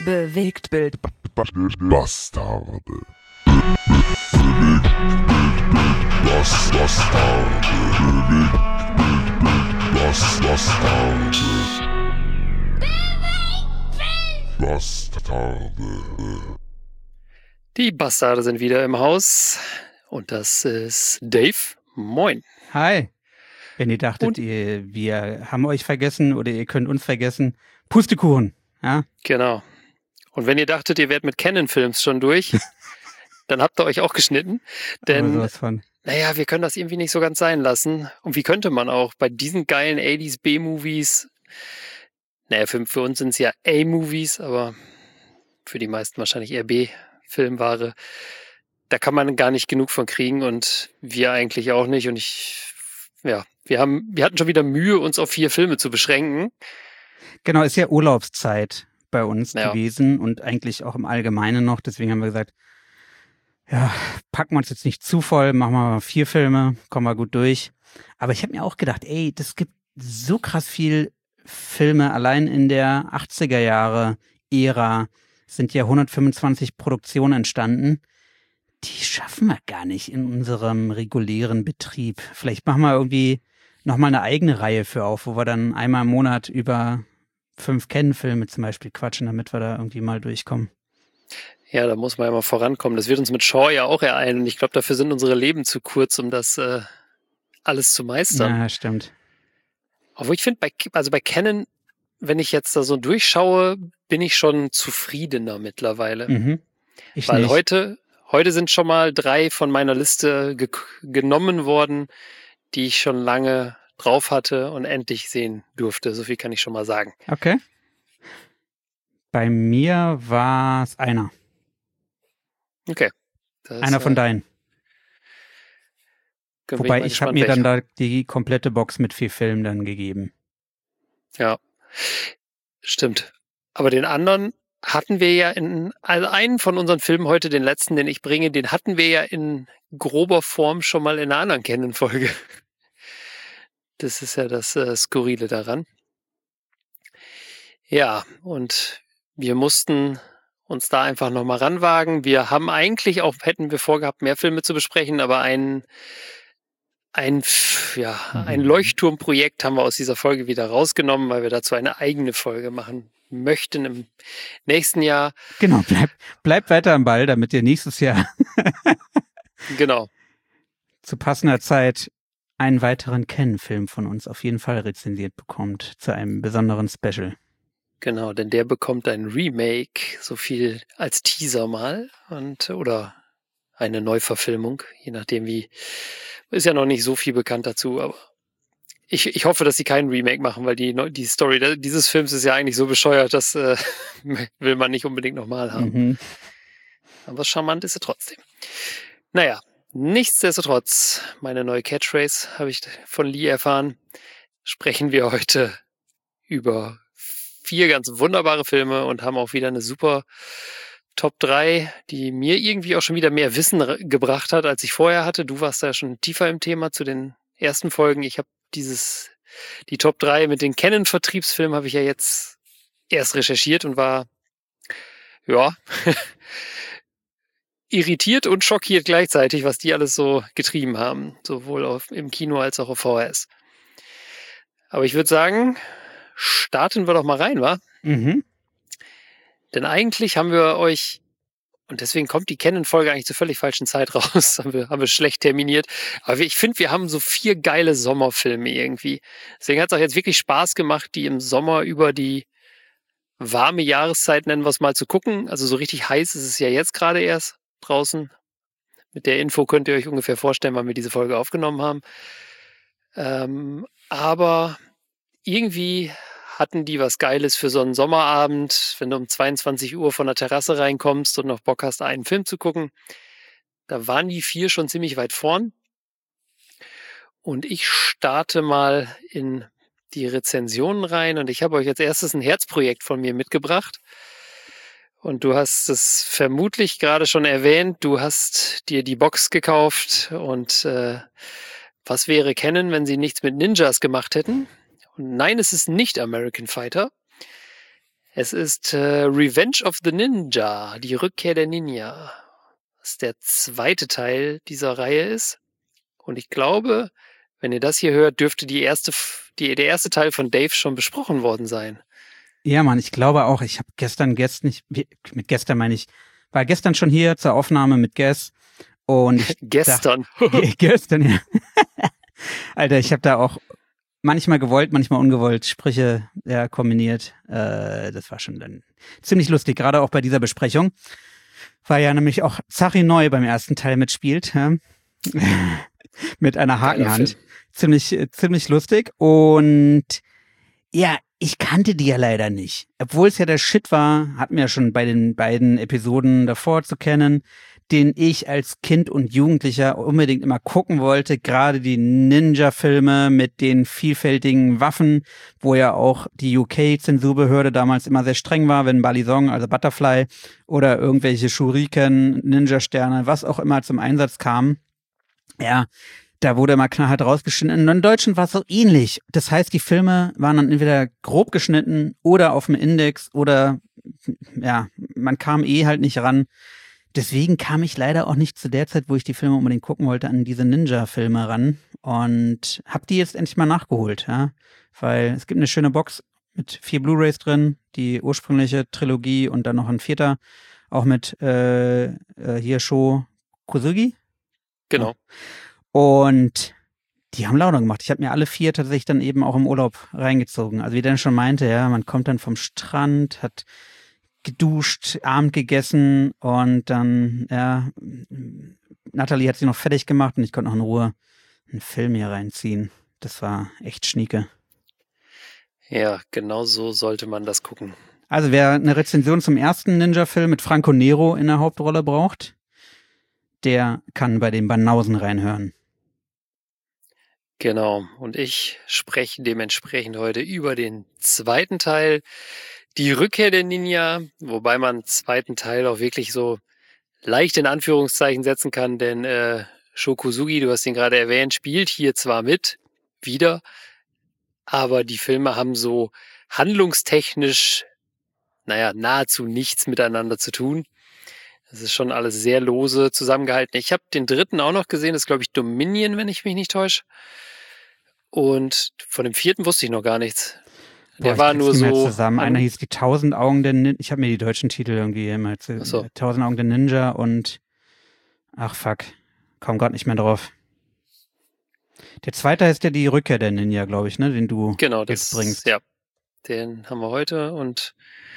Bewegtbild. Bastarde. Bastarde. Die Bastarde sind wieder im Haus und das ist Dave. Moin. Hi. Wenn ihr dachtet, wir haben euch vergessen oder ihr könnt uns vergessen, Pustekuchen. Ja? Genau. Und wenn ihr dachtet, ihr wärt mit Canon-Films schon durch, dann habt ihr euch auch geschnitten. Denn, naja, wir können das irgendwie nicht so ganz sein lassen. Und wie könnte man auch bei diesen geilen 80s B-Movies, naja, für uns sind es ja A-Movies, aber für die meisten wahrscheinlich eher B-Filmware, da kann man gar nicht genug von kriegen und wir eigentlich auch nicht. Und wir hatten schon wieder Mühe, uns auf 4 Filme zu beschränken. Genau, ist ja Urlaubszeit bei uns gewesen und eigentlich auch im Allgemeinen noch. Deswegen haben wir gesagt, ja, packen wir uns jetzt nicht zu voll, machen wir mal 4 Filme, kommen wir gut durch. Aber ich habe mir auch gedacht, das gibt so krass viel Filme, allein in der 80er Jahre Ära sind ja 125 Produktionen entstanden. Die schaffen wir gar nicht in unserem regulären Betrieb. Vielleicht machen wir irgendwie nochmal eine eigene Reihe für auf, wo wir dann einmal im Monat über 5 Canon-Filme zum Beispiel quatschen, damit wir da irgendwie mal durchkommen. Ja, da muss man ja mal vorankommen. Das wird uns mit Shaw ja auch ereilen. Und ich glaube, dafür sind unsere Leben zu kurz, um das alles zu meistern. Ja, stimmt. Obwohl ich finde, bei Canon, wenn ich jetzt da so durchschaue, bin ich schon zufriedener mittlerweile. Mhm. Weil heute sind schon mal 3 von meiner Liste genommen worden, die ich schon lange drauf hatte und endlich sehen durfte. So viel kann ich schon mal sagen. Okay. Bei mir war es einer. Okay. Einer von deinen. Wobei ich habe mir dann da die komplette Box mit 4 Filmen dann gegeben. Ja, stimmt. Aber den anderen hatten wir ja also einen von unseren Filmen heute, den letzten, den ich bringe, den hatten wir ja in grober Form schon mal in einer anderen Canon-Folge. Das ist ja das Skurrile daran. Ja, und wir mussten uns da einfach nochmal ranwagen. Wir haben eigentlich auch, hätten wir vorgehabt, mehr Filme zu besprechen, aber ein Leuchtturmprojekt haben wir aus dieser Folge wieder rausgenommen, weil wir dazu eine eigene Folge machen möchten im nächsten Jahr. Genau, bleibt weiter am Ball, damit ihr nächstes Jahr genau zu passender Zeit einen weiteren Canon-Film von uns auf jeden Fall rezensiert bekommt, zu einem besonderen Special. Genau, denn der bekommt ein Remake, so viel als Teaser mal, oder eine Neuverfilmung, je nachdem ist ja noch nicht so viel bekannt dazu, aber ich hoffe, dass sie keinen Remake machen, weil die Story dieses Films ist ja eigentlich so bescheuert, das will man nicht unbedingt nochmal haben. Mhm. Aber charmant ist sie trotzdem. Naja, nichtsdestotrotz, meine neue Catchphrase habe ich von Lee erfahren, sprechen wir heute über 4 ganz wunderbare Filme und haben auch wieder eine super Top 3, die mir irgendwie auch schon wieder mehr Wissen gebracht hat, als ich vorher hatte. Du warst da schon tiefer im Thema zu den ersten Folgen. Ich habe die Top 3 mit den Canon-Vertriebsfilmen habe ich ja jetzt erst recherchiert und war, irritiert und schockiert gleichzeitig, was die alles so getrieben haben. Sowohl im Kino als auch auf VHS. Aber ich würde sagen, starten wir doch mal rein, wa? Mhm. Denn eigentlich haben wir euch, und deswegen kommt die Canon-Folge eigentlich zur völlig falschen Zeit raus, haben wir schlecht terminiert, aber ich finde, wir haben so 4 geile Sommerfilme irgendwie. Deswegen hat es auch jetzt wirklich Spaß gemacht, die im Sommer über die warme Jahreszeit, nennen wir es mal, zu gucken. Also so richtig heiß ist es ja jetzt gerade erst draußen. Mit der Info könnt ihr euch ungefähr vorstellen, wann wir diese Folge aufgenommen haben. Aber irgendwie hatten die was Geiles für so einen Sommerabend, wenn du um 22 Uhr von der Terrasse reinkommst und noch Bock hast, einen Film zu gucken. Da waren die 4 schon ziemlich weit vorn. Und ich starte mal in die Rezensionen rein und ich habe euch als erstes ein Herzprojekt von mir mitgebracht. Und du hast es vermutlich gerade schon erwähnt, du hast dir die Box gekauft und was wäre Canon, wenn sie nichts mit Ninjas gemacht hätten? Und nein, es ist nicht American Fighter. Es ist Revenge of the Ninja, die Rückkehr der Ninja. Was der zweite Teil dieser Reihe ist. Und ich glaube, wenn ihr das hier hört, dürfte der erste Teil von Dave schon besprochen worden sein. Ja, Mann, ich glaube auch. Ich habe mit gestern meine ich, war gestern schon hier zur Aufnahme mit Guess. Und Gestern. Gestern, ja. Alter, ich habe da auch manchmal gewollt, manchmal ungewollt Sprüche kombiniert. Das war schon dann ziemlich lustig, gerade auch bei dieser Besprechung. Weil ja nämlich auch Zachi Neu beim ersten Teil mitspielt. Ja? Mit einer Hakenhand. Ziemlich lustig. Und ja, ich kannte die ja leider nicht. Obwohl es ja der Shit war, hatten wir ja schon bei den beiden Episoden davor zu kennen, den ich als Kind und Jugendlicher unbedingt immer gucken wollte. Gerade die Ninja-Filme mit den vielfältigen Waffen, wo ja auch die UK-Zensurbehörde damals immer sehr streng war, wenn Balisong, also Butterfly oder irgendwelche Shuriken, Ninja-Sterne, was auch immer zum Einsatz kam. Ja, da wurde immer knallhart rausgeschnitten. Und in Deutschland war es so ähnlich. Das heißt, die Filme waren dann entweder grob geschnitten oder auf dem Index oder ja, man kam halt nicht ran. Deswegen kam ich leider auch nicht zu der Zeit, wo ich die Filme unbedingt gucken wollte, an diese Ninja-Filme ran und hab die jetzt endlich mal nachgeholt, ja, weil es gibt eine schöne Box mit 4 Blu-rays drin, die ursprüngliche Trilogie und dann noch ein 4. auch mit hier Sho Kosugi. Genau. Ja. Und die haben Laune gemacht. Ich habe mir alle 4 tatsächlich dann eben auch im Urlaub reingezogen. Also wie Dan schon meinte, ja, man kommt dann vom Strand, hat geduscht, Abend gegessen und dann, ja, Natalie hat sich noch fertig gemacht und ich konnte noch in Ruhe einen Film hier reinziehen. Das war echt schnieke. Ja, genau so sollte man das gucken. Also wer eine Rezension zum ersten Ninja-Film mit Franco Nero in der Hauptrolle braucht, der kann bei den Banausen reinhören. Genau, und ich spreche dementsprechend heute über den zweiten Teil, die Rückkehr der Ninja, wobei man zweiten Teil auch wirklich so leicht in Anführungszeichen setzen kann, denn Sho Kosugi, du hast ihn gerade erwähnt, spielt hier zwar mit, wieder, aber die Filme haben so handlungstechnisch, nahezu nichts miteinander zu tun. Das ist schon alles sehr lose zusammengehalten. Ich habe den dritten auch noch gesehen, das ist glaube ich Dominion, wenn ich mich nicht täusche. Und von dem vierten wusste ich noch gar nichts. Der war nur so zusammen. Einer hieß die 1000 Augen der Ninja. Ich habe mir die deutschen Titel irgendwie immer erzählt. 1000 Augen der Ninja und ach fuck, komm grad nicht mehr drauf. Der zweite heißt ja die Rückkehr der Ninja, glaube ich, ne, den du jetzt bringst. Ja, den haben wir heute und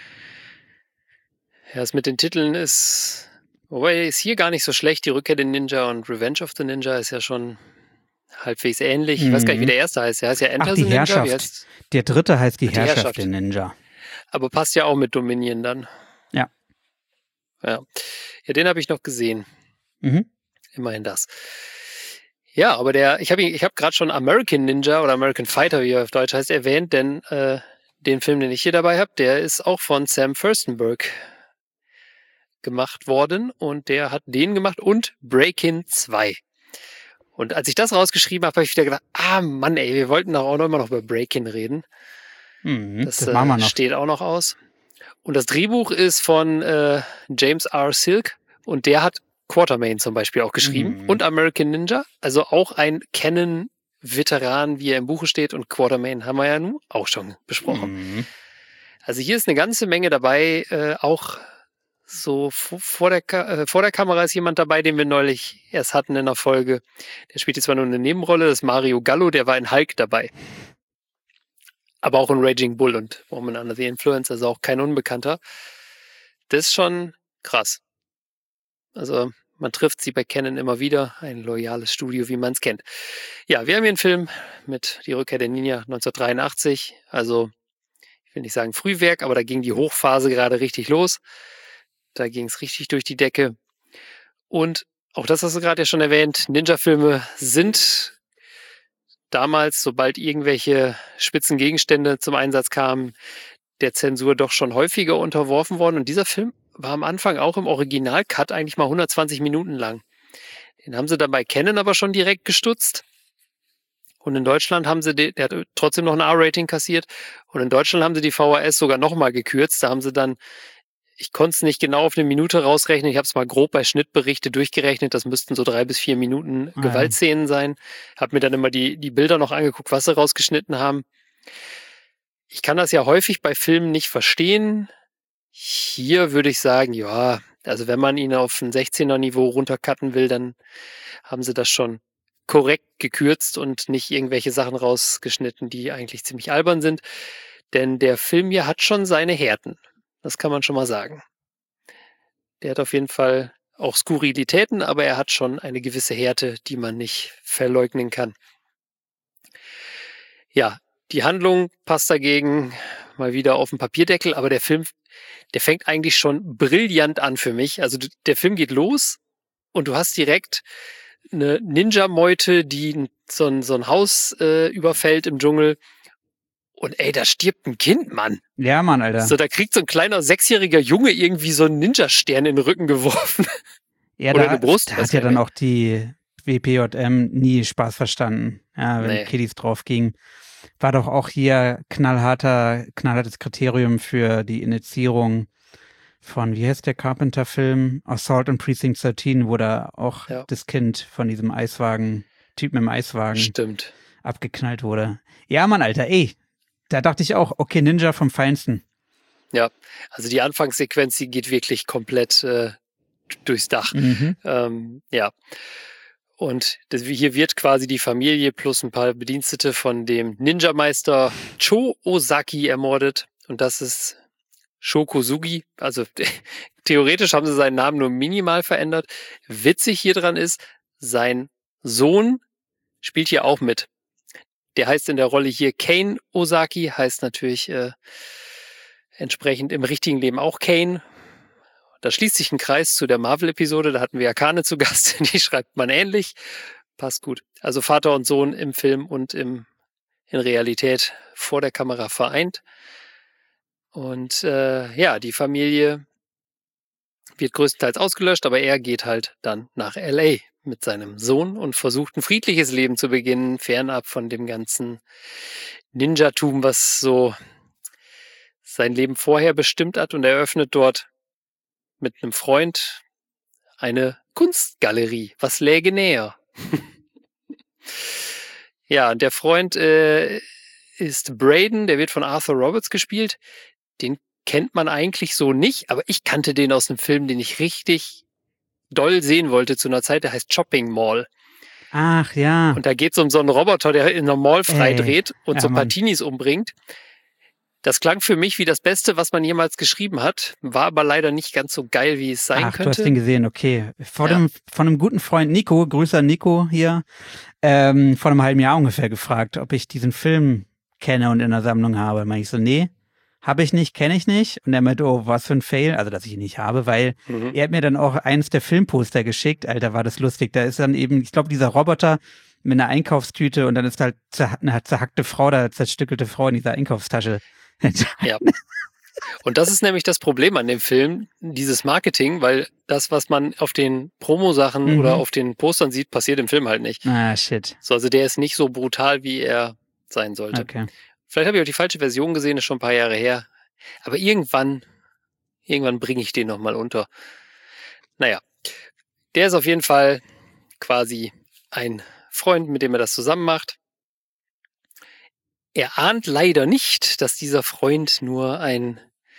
ja, das mit den Titeln wobei ist hier gar nicht so schlecht. Die Rückkehr der Ninja und Revenge of the Ninja ist ja schon halbwegs ähnlich. Ich weiß gar nicht, wie der erste heißt. Der heißt ja Enter the Ninja. Herrschaft. Der dritte heißt die Herrschaft der Ninja. Aber passt ja auch mit Dominion dann. Ja. Ja, den habe ich noch gesehen. Mhm. Immerhin das. Ja, aber ich habe gerade schon American Ninja oder American Fighter, wie er auf Deutsch heißt, erwähnt, denn den Film, den ich hier dabei habe, der ist auch von Sam Furstenberg gemacht worden und der hat den gemacht und Breakin' 2. Und als ich das rausgeschrieben habe ich wieder gedacht, Mann, ey, wir wollten doch auch immer noch über Breakin' reden. Das machen wir noch. Steht auch noch aus. Und das Drehbuch ist von James R. Silk und der hat Quatermain zum Beispiel auch geschrieben und American Ninja. Also auch ein Canon-Veteran, wie er im Buche steht. Und Quatermain haben wir ja nun auch schon besprochen. Also hier ist eine ganze Menge dabei, auch so vor der Kamera ist jemand dabei, den wir neulich erst hatten in der Folge. Der spielt jetzt zwar nur eine Nebenrolle, das ist Mario Gallo, der war in Hulk dabei. Aber auch in Raging Bull und Woman Under the Influence, also auch kein Unbekannter. Das ist schon krass. Also man trifft sie bei Canon immer wieder, ein loyales Studio, wie man es kennt. Ja, wir haben hier einen Film mit Die Rückkehr der Ninja 1983, also ich will nicht sagen Frühwerk, aber da ging die Hochphase gerade richtig los. Da ging es richtig durch die Decke. Und auch das hast du gerade ja schon erwähnt, Ninja-Filme sind damals, sobald irgendwelche spitzen Gegenstände zum Einsatz kamen, der Zensur doch schon häufiger unterworfen worden. Und dieser Film war am Anfang auch im Original-Cut eigentlich mal 120 Minuten lang. Den haben sie dann bei Canon aber schon direkt gestutzt. Und in Deutschland haben sie, der hat trotzdem noch ein R-Rating kassiert. Und in Deutschland haben sie die VHS sogar nochmal gekürzt. Da haben sie dann, ich konnte es nicht genau auf eine Minute rausrechnen. Ich habe es mal grob bei Schnittberichte durchgerechnet. Das müssten so 3 bis 4 Minuten Gewaltszenen sein. Habe mir dann immer die Bilder noch angeguckt, was sie rausgeschnitten haben. Ich kann das ja häufig bei Filmen nicht verstehen. Hier würde ich sagen, ja, also wenn man ihn auf ein 16er-Niveau runtercutten will, dann haben sie das schon korrekt gekürzt und nicht irgendwelche Sachen rausgeschnitten, die eigentlich ziemlich albern sind. Denn der Film hier hat schon seine Härten. Das kann man schon mal sagen. Der hat auf jeden Fall auch Skurrilitäten, aber er hat schon eine gewisse Härte, die man nicht verleugnen kann. Ja, die Handlung passt dagegen mal wieder auf den Papierdeckel, aber der Film, der fängt eigentlich schon brillant an für mich. Also der Film geht los und du hast direkt eine Ninja-Meute, die so ein Haus überfällt im Dschungel. Und ey, da stirbt ein Kind, Mann. Ja, Mann, Alter. So, da kriegt so ein kleiner 6-jähriger Junge irgendwie so einen Ninja-Stern in den Rücken geworfen. Ja, Oder da, eine Brust. da hat ja dann auch die WPJM nie Spaß verstanden. Ja, wenn Kiddies drauf ging. War doch auch hier knallhartes Kriterium für die Initiierung von, wie heißt der Carpenter-Film? Assault on Precinct 13, wo da auch das Kind von diesem Typen im Eiswagen abgeknallt wurde. Ja, Mann, Alter, ey. Da dachte ich auch, okay, Ninja vom Feinsten. Ja, also die Anfangssequenz, die geht wirklich komplett durchs Dach. Ja. Und hier wird quasi die Familie plus ein paar Bedienstete von dem Ninja-Meister Cho Ozaki ermordet. Und das ist Sho Kosugi. Also theoretisch haben sie seinen Namen nur minimal verändert. Witzig hier dran ist, sein Sohn spielt hier auch mit. Der heißt in der Rolle hier Kane Ozaki, heißt natürlich entsprechend im richtigen Leben auch Kane. Da schließt sich ein Kreis zu der Marvel-Episode, da hatten wir ja Kane zu Gast, die schreibt man ähnlich. Passt gut. Also Vater und Sohn im Film und in Realität vor der Kamera vereint. Und die Familie wird größtenteils ausgelöscht, aber er geht halt dann nach L.A. mit seinem Sohn und versucht ein friedliches Leben zu beginnen, fernab von dem ganzen Ninjatum, was so sein Leben vorher bestimmt hat, und er öffnet dort mit einem Freund eine Kunstgalerie. Was läge näher? Ja, und der Freund ist Braden, der wird von Arthur Roberts gespielt. Den kennt man eigentlich so nicht, aber ich kannte den aus einem Film, den ich richtig doll sehen wollte zu einer Zeit, der heißt Chopping Mall. Ach ja. Und da geht es um so einen Roboter, der in einer Mall freidreht und so Martinis umbringt. Das klang für mich wie das Beste, was man jemals geschrieben hat, war aber leider nicht ganz so geil, wie es sein könnte. Du hast den gesehen, okay. Von einem guten Freund Nico, Grüße an Nico hier, vor einem halben Jahr ungefähr gefragt, ob ich diesen Film kenne und in der Sammlung habe. Meine ich so, nee, habe ich nicht, kenne ich nicht. Und er meinte, oh, was für ein Fail, also dass ich ihn nicht habe, weil er hat mir dann auch eins der Filmposter geschickt. Alter, war das lustig. Da ist dann eben, ich glaube, dieser Roboter mit einer Einkaufstüte und dann ist halt eine zerhackte Frau, da zerstückelte Frau in dieser Einkaufstasche. Ja. Und das ist nämlich das Problem an dem Film, dieses Marketing, weil das, was man auf den Promo-Sachen oder auf den Postern sieht, passiert im Film halt nicht. Ah, shit. So, also der ist nicht so brutal, wie er sein sollte. Okay. Vielleicht habe ich auch die falsche Version gesehen, ist schon ein paar Jahre her. Aber irgendwann bringe ich den nochmal unter. Naja, der ist auf jeden Fall quasi ein Freund, mit dem er das zusammen macht. Er ahnt leider nicht, dass dieser Freund nur ein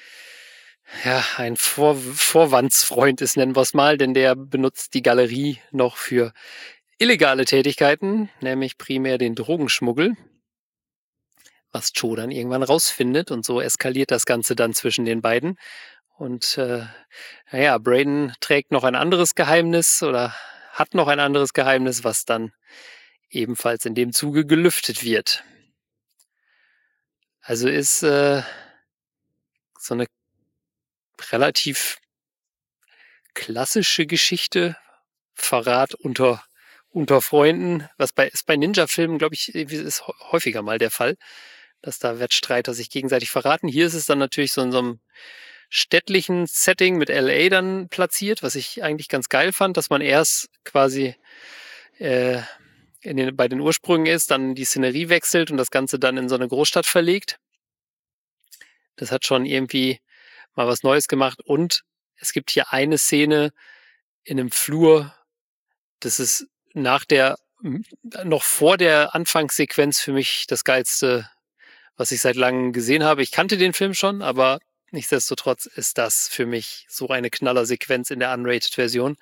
Vorwandsfreund ist, nennen wir es mal, denn der benutzt die Galerie noch für illegale Tätigkeiten, nämlich primär den Drogenschmuggel, was Cho dann irgendwann rausfindet, und so eskaliert das Ganze dann zwischen den beiden. Und Braden trägt noch ein anderes Geheimnis oder hat noch ein anderes Geheimnis, was dann ebenfalls in dem Zuge gelüftet wird. Also ist so eine relativ klassische Geschichte, Verrat unter Freunden, was ist bei Ninja-Filmen, glaube ich, ist häufiger mal der Fall, dass da Wettstreiter sich gegenseitig verraten. Hier ist es dann natürlich so in so einem städtlichen Setting mit LA dann platziert, was ich eigentlich ganz geil fand, dass man erst quasi bei den Ursprüngen ist, dann die Szenerie wechselt und das Ganze dann in so eine Großstadt verlegt. Das hat schon irgendwie mal was Neues gemacht. Und es gibt hier eine Szene in einem Flur, das ist noch vor der Anfangssequenz für mich das Geilste, was ich seit langem gesehen habe. Ich kannte den Film schon, aber nichtsdestotrotz ist das für mich so eine Knallersequenz in der Unrated-Version.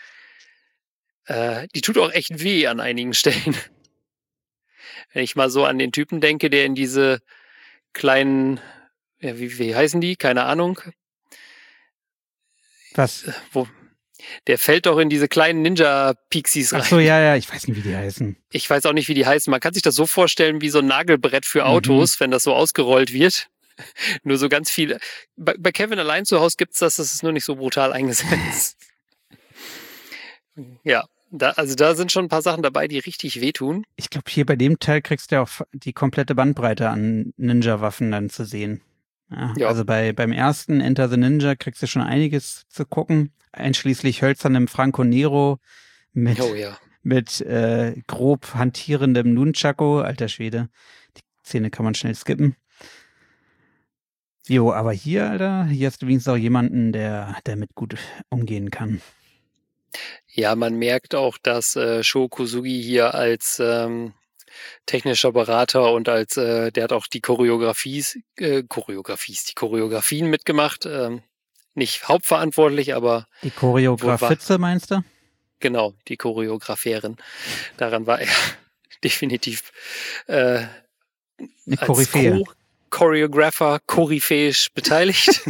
Die tut auch echt weh an einigen Stellen. Wenn ich mal so an den Typen denke, der in diese kleinen, ja, wie heißen die? Keine Ahnung. Was? Der fällt doch in diese kleinen Ninja-Pixies rein. Ach so, ja, ich weiß nicht, wie die heißen. Ich weiß auch nicht, wie die heißen. Man kann sich das so vorstellen wie so ein Nagelbrett für Autos, wenn das so ausgerollt wird. Nur so ganz viele. Bei Kevin allein zu Hause gibt's das ist nur nicht so brutal eingesetzt. Ja, da sind schon ein paar Sachen dabei, die richtig wehtun. Ich glaube, hier bei dem Teil kriegst du ja auch die komplette Bandbreite an Ninja-Waffen dann zu sehen. Ja. Also beim ersten Enter the Ninja kriegst du schon einiges zu gucken, einschließlich hölzernem Franco Nero mit grob hantierendem Nunchaku, alter Schwede. Die Szene kann man schnell skippen. Jo, aber hier, Alter, hier hast du wenigstens auch jemanden, der mit gut umgehen kann. Ja, man merkt auch, dass Sho Kosugi hier als technischer Berater und als der hat auch die Choreografien mitgemacht. Nicht hauptverantwortlich, aber die Choreografitze meinst du? Genau, die Choreografärin. Daran war er definitiv als Choreographer koryphäisch beteiligt.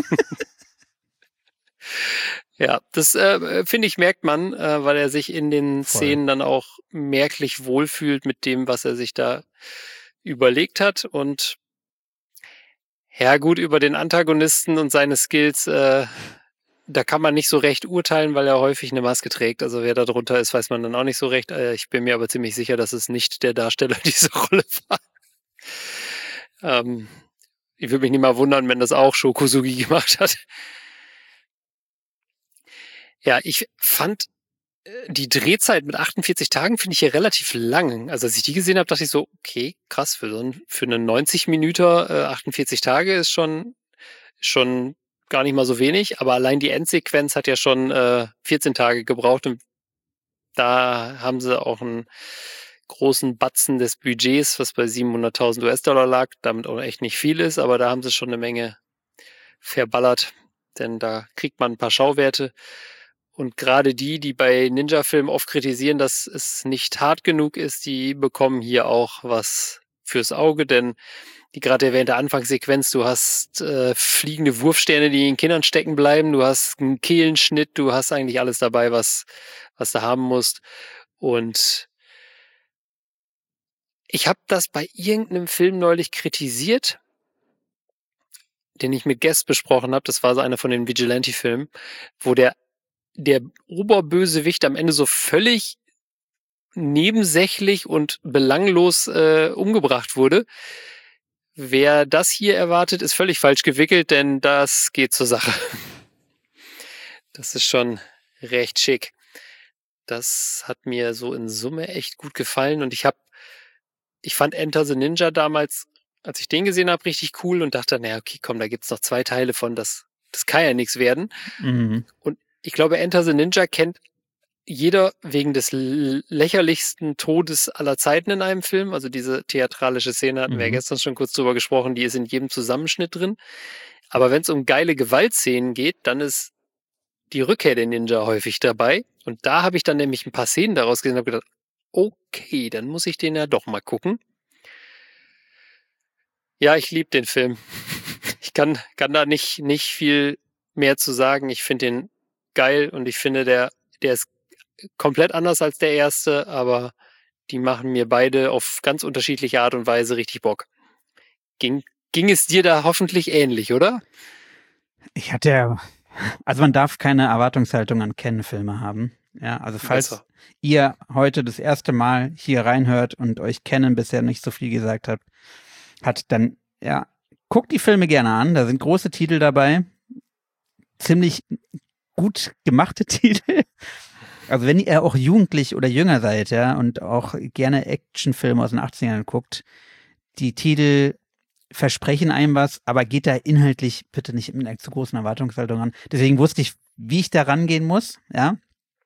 Ja, das finde ich, merkt man, weil er sich in den Szenen dann auch merklich wohlfühlt mit dem, was er sich da überlegt hat. Und ja gut, über den Antagonisten und seine Skills, da kann man nicht so recht urteilen, weil er häufig eine Maske trägt. Also wer da drunter ist, weiß man dann auch nicht so recht. Ich bin mir aber ziemlich sicher, dass es nicht der Darsteller dieser Rolle war. Ich würde mich nicht mal wundern, wenn das auch Sho Kosugi gemacht hat. Ja, ich fand die Drehzeit mit 48 Tagen finde ich hier relativ lang. Also als ich die gesehen habe, dachte ich so, okay, krass, für einen 90 Minuten 48 Tage ist schon gar nicht mal so wenig, aber allein die Endsequenz hat ja schon 14 Tage gebraucht und da haben sie auch einen großen Batzen des Budgets, was bei 700.000 US-Dollar lag, damit auch echt nicht viel ist, aber da haben sie schon eine Menge verballert, denn da kriegt man ein paar Schauwerte. Und gerade die bei Ninja-Filmen oft kritisieren, dass es nicht hart genug ist, die bekommen hier auch was fürs Auge, denn die gerade erwähnte Anfangssequenz, du hast fliegende Wurfsterne, die in den Kindern stecken bleiben, du hast einen Kehlenschnitt, du hast eigentlich alles dabei, was du haben musst. Und ich habe das bei irgendeinem Film neulich kritisiert, den ich mit Guest besprochen habe, das war so einer von den Vigilante-Filmen, wo der Oberbösewicht am Ende so völlig nebensächlich und belanglos umgebracht wurde. Wer das hier erwartet, ist völlig falsch gewickelt, denn das geht zur Sache. Das ist schon recht schick. Das hat mir so in Summe echt gut gefallen und ich fand Enter the Ninja damals, als ich den gesehen habe, richtig cool und dachte, naja, okay, komm, da gibt's noch 2 Teile von, das kann ja nichts werden. Mhm. Und ich glaube, Enter the Ninja kennt jeder wegen des lächerlichsten Todes aller Zeiten in einem Film. Also diese theatralische Szene hatten wir ja gestern schon kurz drüber gesprochen, die ist in jedem Zusammenschnitt drin. Aber wenn es um geile Gewaltszenen geht, dann ist die Rückkehr der Ninja häufig dabei. Und da habe ich dann nämlich ein paar Szenen daraus gesehen und habe gedacht, okay, dann muss ich den ja doch mal gucken. Ja, ich liebe den Film. Ich kann da nicht viel mehr zu sagen. Ich finde den geil und ich finde, der ist komplett anders als der erste, aber die machen mir beide auf ganz unterschiedliche Art und Weise richtig Bock. Ging es dir da hoffentlich ähnlich, oder? Also man darf keine Erwartungshaltung an Ken-Filme haben. Ja, also falls ihr heute das erste Mal hier reinhört und euch Ken bisher nicht so viel gesagt hat, dann, ja, guckt die Filme gerne an. Da sind große Titel dabei. Ziemlich gut gemachte Titel. Also wenn ihr auch jugendlich oder jünger seid, ja, und auch gerne Actionfilme aus den 80ern guckt, die Titel versprechen einem was, aber geht da inhaltlich bitte nicht mit einer zu großen Erwartungshaltung an. Deswegen wusste ich, wie ich da rangehen muss, ja.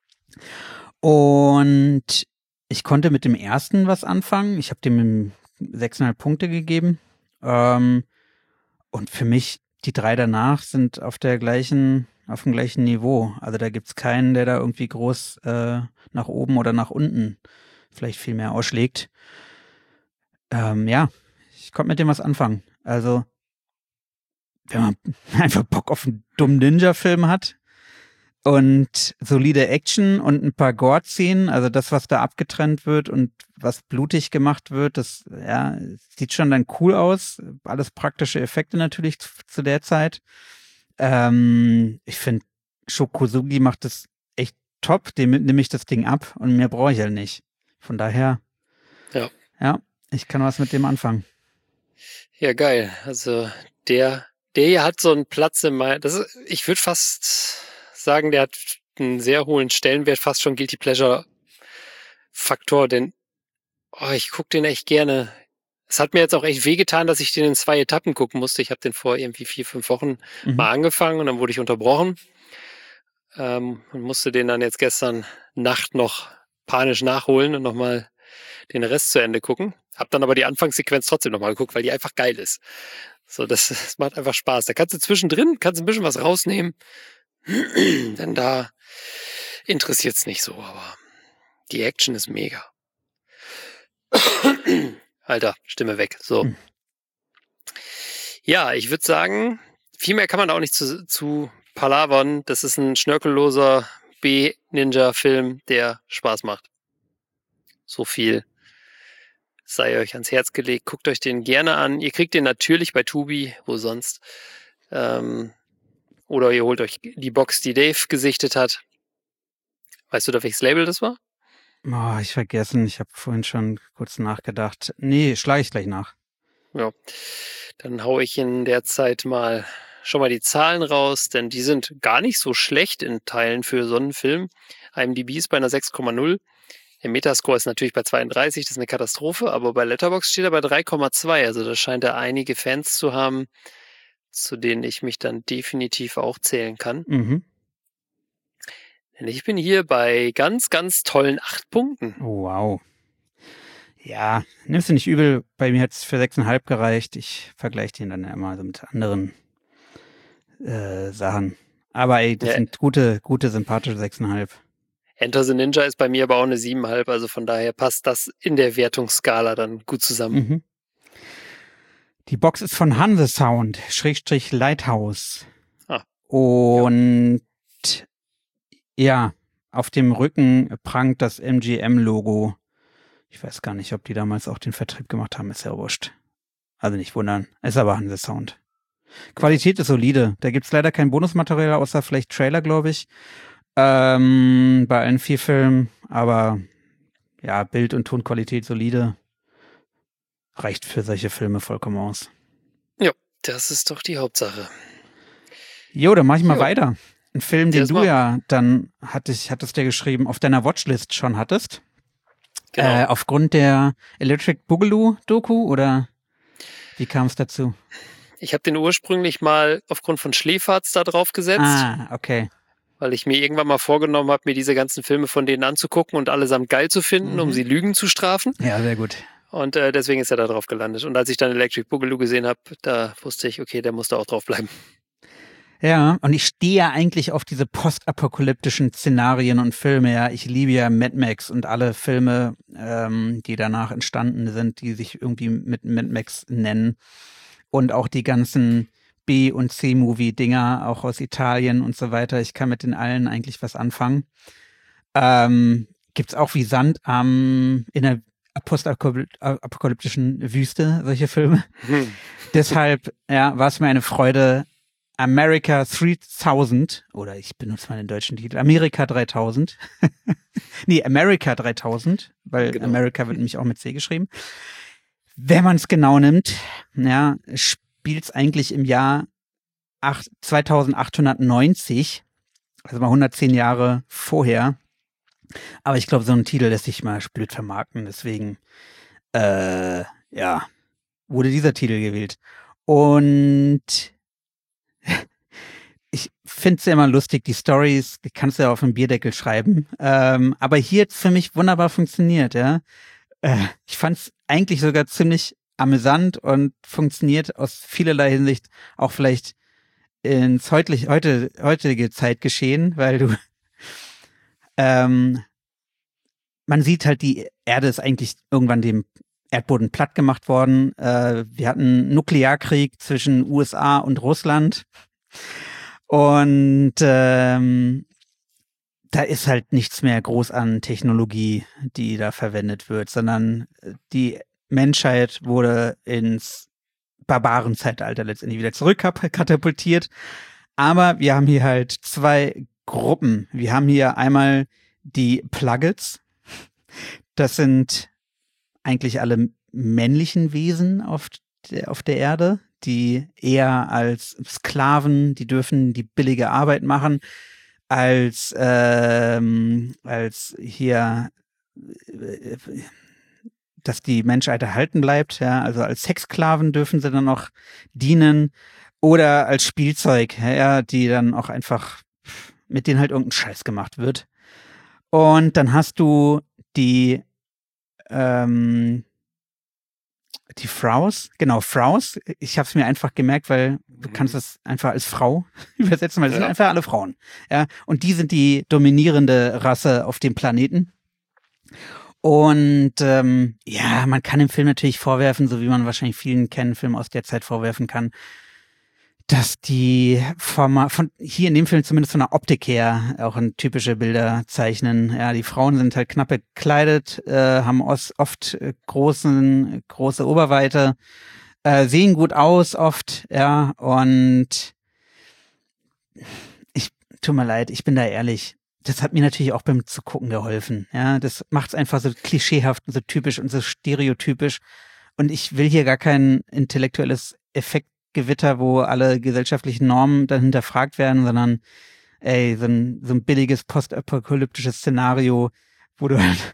Und ich konnte mit dem ersten was anfangen. Ich habe dem 6,5 Punkte gegeben. Und für mich, die 3 danach sind auf dem gleichen Niveau. Also da gibt's keinen, der da irgendwie groß nach oben oder nach unten vielleicht viel mehr ausschlägt. Ja, ich konnte mit dem was anfangen. Also, wenn man einfach Bock auf einen dummen Ninja-Film hat und solide Action und ein paar Gore-Szenen, also das, was da abgetrennt wird und was blutig gemacht wird, das ja, sieht schon dann cool aus. Alles praktische Effekte natürlich zu der Zeit. Ich finde, Sho Kosugi macht das echt top. Dem nehme ich das Ding ab und mehr brauche ich halt nicht. Von daher, ja, ich kann was mit dem anfangen. Ja, geil. Also der hier hat so einen Platz ich würde fast sagen, der hat einen sehr hohen Stellenwert, fast schon Guilty Pleasure Faktor, denn ich gucke den echt gerne. Es hat mir jetzt auch echt wehgetan, dass ich den in 2 Etappen gucken musste. Ich habe den vor irgendwie 4-5 Wochen mal angefangen und dann wurde ich unterbrochen und musste den dann jetzt gestern Nacht noch panisch nachholen und nochmal den Rest zu Ende gucken. Hab dann aber die Anfangssequenz trotzdem nochmal geguckt, weil die einfach geil ist. So, das macht einfach Spaß. Da kannst du zwischendrin, ein bisschen was rausnehmen. Denn da interessiert's nicht so, aber die Action ist mega. Alter, Stimme weg. So. Ja, ich würde sagen, viel mehr kann man auch nicht zu palavern. Das ist ein schnörkelloser B-Ninja-Film, der Spaß macht. So viel sei euch ans Herz gelegt. Guckt euch den gerne an. Ihr kriegt den natürlich bei Tubi, wo sonst. Oder ihr holt euch die Box, die Dave gesichtet hat. Weißt du da, welches Label das war? Oh, ich vergessen. Ich habe vorhin schon kurz nachgedacht. Nee, schlage ich gleich nach. Ja, dann hau ich in der Zeit schon mal die Zahlen raus, denn die sind gar nicht so schlecht in Teilen für so einen Film. IMDb ist bei einer 6,0. Der Metascore ist natürlich bei 32, das ist eine Katastrophe, aber bei Letterboxd steht er bei 3,2. Also da scheint er einige Fans zu haben, zu denen ich mich dann definitiv auch zählen kann. Mhm. Denn ich bin hier bei ganz, ganz tollen 8 Punkten. Oh, wow. Ja, nimmst du nicht übel. Bei mir hat es für 6,5 gereicht. Ich vergleiche den dann ja immer so mit anderen Sachen. Aber ey, das sind gute, sympathische 6,5. Enter the Ninja ist bei mir aber auch eine 7,5, also von daher passt das in der Wertungsskala dann gut zusammen. Mhm. Die Box ist von Hanse Sound, / Lighthouse. Und ja, auf dem Rücken prangt das MGM-Logo. Ich weiß gar nicht, ob die damals auch den Vertrieb gemacht haben, ist ja wurscht. Also nicht wundern, ist aber Hanse Sound. Qualität ist solide. Da gibt's leider kein Bonusmaterial, außer vielleicht Trailer, glaube ich. Bei allen 4 Filmen, aber ja, Bild- und Tonqualität solide. Reicht für solche Filme vollkommen aus. Ja, das ist doch die Hauptsache. Jo, dann mach ich mal weiter. Ein Film, den du ja dann hattest du ja geschrieben, auf deiner Watchlist schon hattest. Genau. Aufgrund der Electric Boogaloo-Doku oder wie kam es dazu? Ich habe den ursprünglich mal aufgrund von Schläferz da drauf gesetzt. Ah, okay. Weil ich mir irgendwann mal vorgenommen habe, mir diese ganzen Filme von denen anzugucken und allesamt geil zu finden, um sie Lügen zu strafen. Ja, sehr gut. Und deswegen ist er da drauf gelandet. Und als ich dann Electric Boogaloo gesehen habe, da wusste ich, okay, der muss da auch drauf bleiben. Ja, und ich stehe ja eigentlich auf diese postapokalyptischen Szenarien und Filme. Ja, ich liebe ja Mad Max und alle Filme, die danach entstanden sind, die sich irgendwie mit Mad Max nennen. Und auch die ganzen B- und C-Movie-Dinger, auch aus Italien und so weiter. Ich kann mit den allen eigentlich was anfangen. Gibt's auch wie Sand in der postapokalyptischen Wüste solche Filme. Deshalb war es mir eine Freude, America 3000, oder ich benutze mal den deutschen Titel, America 3000. Nee, America 3000, weil genau. America wird nämlich auch mit C geschrieben. Wenn man es genau nimmt, spielt es eigentlich im Jahr 2890, also mal 110 Jahre vorher. Aber ich glaube, so ein Titel lässt sich mal blöd vermarkten. Deswegen, ja, wurde dieser Titel gewählt. Und ich finde es ja immer lustig, die Storys, die kannst du ja auf dem Bierdeckel schreiben. Aber hier hat es für mich wunderbar funktioniert, ja. Ich fand es eigentlich sogar ziemlich amüsant und funktioniert aus vielerlei Hinsicht auch vielleicht ins heutige Zeitgeschehen, weil du man sieht halt, die Erde ist eigentlich irgendwann dem Erdboden platt gemacht worden. Wir hatten einen Nuklearkrieg zwischen USA und Russland. Und da ist halt nichts mehr groß an Technologie, die da verwendet wird, sondern die Menschheit wurde ins Barbarenzeitalter letztendlich wieder zurückkatapultiert. Aber wir haben hier halt zwei Gruppen. Wir haben hier einmal die Pluggets. Das sind eigentlich alle männlichen Wesen auf der Erde, die eher als Sklaven, die dürfen die billige Arbeit machen, als hier, dass die Menschheit erhalten bleibt, ja, also als Sexsklaven dürfen sie dann noch dienen oder als Spielzeug, ja, die dann auch einfach, mit denen halt irgendein Scheiß gemacht wird. Und dann hast du die Fraus, genau, Fraus. Ich habe es mir einfach gemerkt, weil du kannst das einfach als Frau übersetzen, weil das sind einfach alle Frauen. Ja, und die sind die dominierende Rasse auf dem Planeten. Und ja, man kann dem Film natürlich vorwerfen, so wie man wahrscheinlich vielen Ken-Filmen aus der Zeit vorwerfen kann, dass die von hier in dem Film zumindest von der Optik her auch ein typische Bilder zeichnen. Ja, die Frauen sind halt knapp gekleidet, haben oft große Oberweite, sehen gut aus oft, ja, und tut mir leid, ich bin da ehrlich. Das hat mir natürlich auch beim Zugucken geholfen. Ja, das macht's einfach so klischeehaft und so typisch und so stereotypisch. Und ich will hier gar kein intellektuelles Effektgewitter, wo alle gesellschaftlichen Normen dann hinterfragt werden, sondern so ein billiges postapokalyptisches Szenario, wo du halt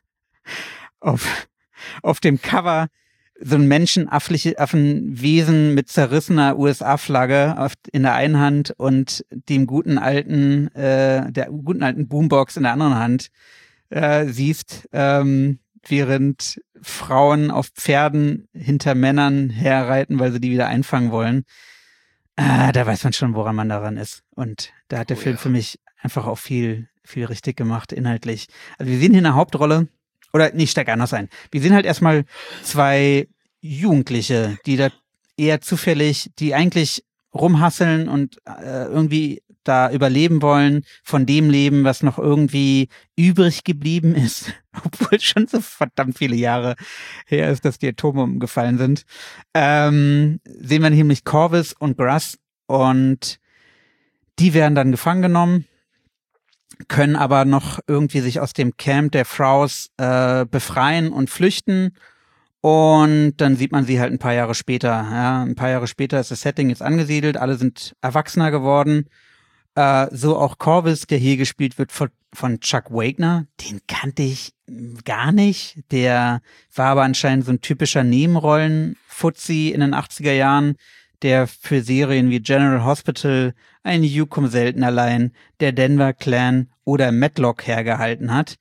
auf dem Cover so ein Menschenaffenwesen mit zerrissener USA-Flagge in der einen Hand und der guten alten Boombox in der anderen Hand siehst, während Frauen auf Pferden hinter Männern herreiten, weil sie die wieder einfangen wollen. Da weiß man schon, woran man daran ist. Und da hat der Film für mich einfach auch viel, viel richtig gemacht, inhaltlich. Also wir sehen hier eine Hauptrolle, oder nee, ich steig anders ein. Wir sehen halt erstmal zwei Jugendliche, die da eher zufällig, die eigentlich rumhasseln und irgendwie da überleben wollen, von dem Leben, was noch irgendwie übrig geblieben ist, obwohl es schon so verdammt viele Jahre her ist, dass die Atome umgefallen sind. Sehen wir nämlich Corvus und Grass, und die werden dann gefangen genommen, können aber noch irgendwie sich aus dem Camp der Fraus befreien und flüchten. Und dann sieht man sie halt ein paar Jahre später. Ja, ein paar Jahre später ist das Setting jetzt angesiedelt, alle sind erwachsener geworden. So auch Corvus, der hier gespielt wird von Chuck Wagner, den kannte ich gar nicht. Der war aber anscheinend so ein typischer Nebenrollen-Fuzzi in den 80er Jahren, der für Serien wie General Hospital, ein Yukon selten allein, der Denver Clan oder Matlock hergehalten hat.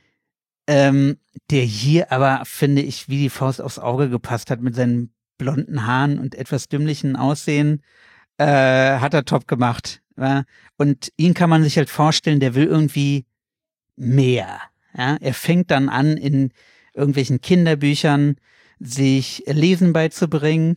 Der hier aber, finde ich, wie die Faust aufs Auge gepasst hat mit seinen blonden Haaren und etwas dümmlichen Aussehen, hat er top gemacht. Ja? Und ihn kann man sich halt vorstellen, der will irgendwie mehr. Ja? Er fängt dann an, in irgendwelchen Kinderbüchern sich Lesen beizubringen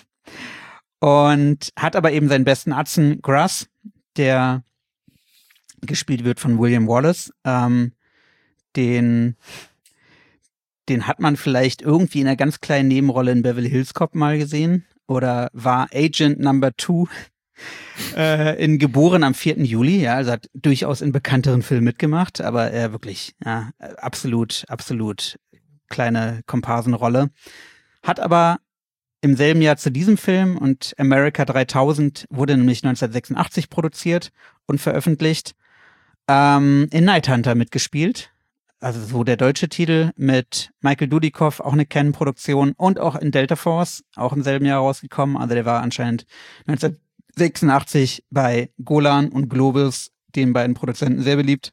und hat aber eben seinen besten Atzen Grass, der gespielt wird von William Wallace. Den hat man vielleicht irgendwie in einer ganz kleinen Nebenrolle in Beverly Hills Cop mal gesehen oder war Agent Number 2 in Geboren am 4. Juli, ja, also hat durchaus in bekannteren Filmen mitgemacht, aber er wirklich, ja, absolut kleine Komparsenrolle. Hat aber im selben Jahr zu diesem Film, und America 3000 wurde nämlich 1986 produziert und veröffentlicht, in Night Hunter mitgespielt. also so der deutsche Titel mit Michael Dudikoff, auch eine Canon-Produktion und auch in Delta Force, auch im selben Jahr rausgekommen. Also der war anscheinend 1986 bei Golan und Globus, den beiden Produzenten, sehr beliebt.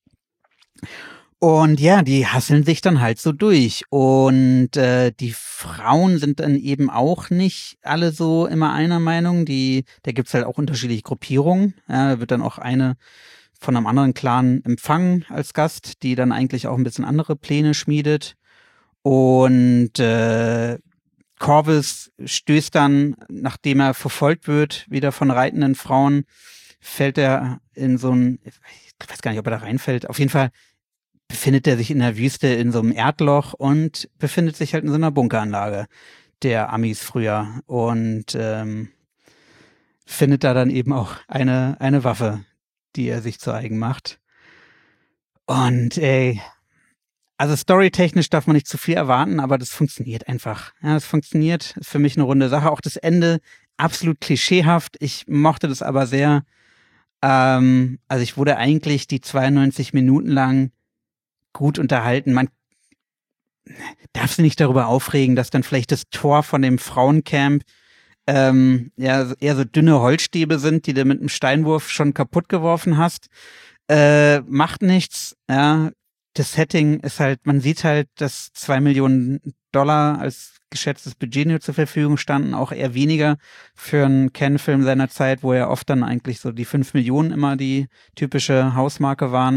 Und ja, die hasseln sich dann halt so durch. Und die Frauen sind dann eben auch nicht alle so immer einer Meinung. Da gibt's halt auch unterschiedliche Gruppierungen. Da wird dann auch eine von einem anderen Clan empfangen als Gast, die dann eigentlich auch ein bisschen andere Pläne schmiedet. Und Corvus stößt dann, nachdem er verfolgt wird, wieder von reitenden Frauen, fällt er in so ein, ich weiß gar nicht, ob er da reinfällt, auf jeden Fall befindet er sich in der Wüste in so einem Erdloch und befindet sich halt in so einer Bunkeranlage der Amis früher und findet da dann eben auch eine Waffe, die er sich zu eigen macht. Und also storytechnisch darf man nicht zu viel erwarten, aber das funktioniert einfach. Ja, das funktioniert, ist für mich eine runde Sache. Auch das Ende absolut klischeehaft. Ich mochte das aber sehr. Also ich wurde eigentlich die 92 Minuten lang gut unterhalten. Man darf sich nicht darüber aufregen, dass dann vielleicht das Tor von dem Frauencamp ja eher so dünne Holzstäbe sind, die du mit einem Steinwurf schon kaputt geworfen hast. Macht nichts, ja. Das Setting ist halt, man sieht halt, dass $2 Millionen als geschätztes Budget nur zur Verfügung standen, auch eher weniger für einen Ken-Film seiner Zeit, wo ja oft dann eigentlich so die 5 Millionen immer die typische Hausmarke waren.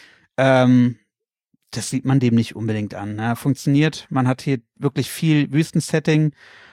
Das sieht man dem nicht unbedingt an. Ja, funktioniert. Man hat hier wirklich viel Wüstensetting.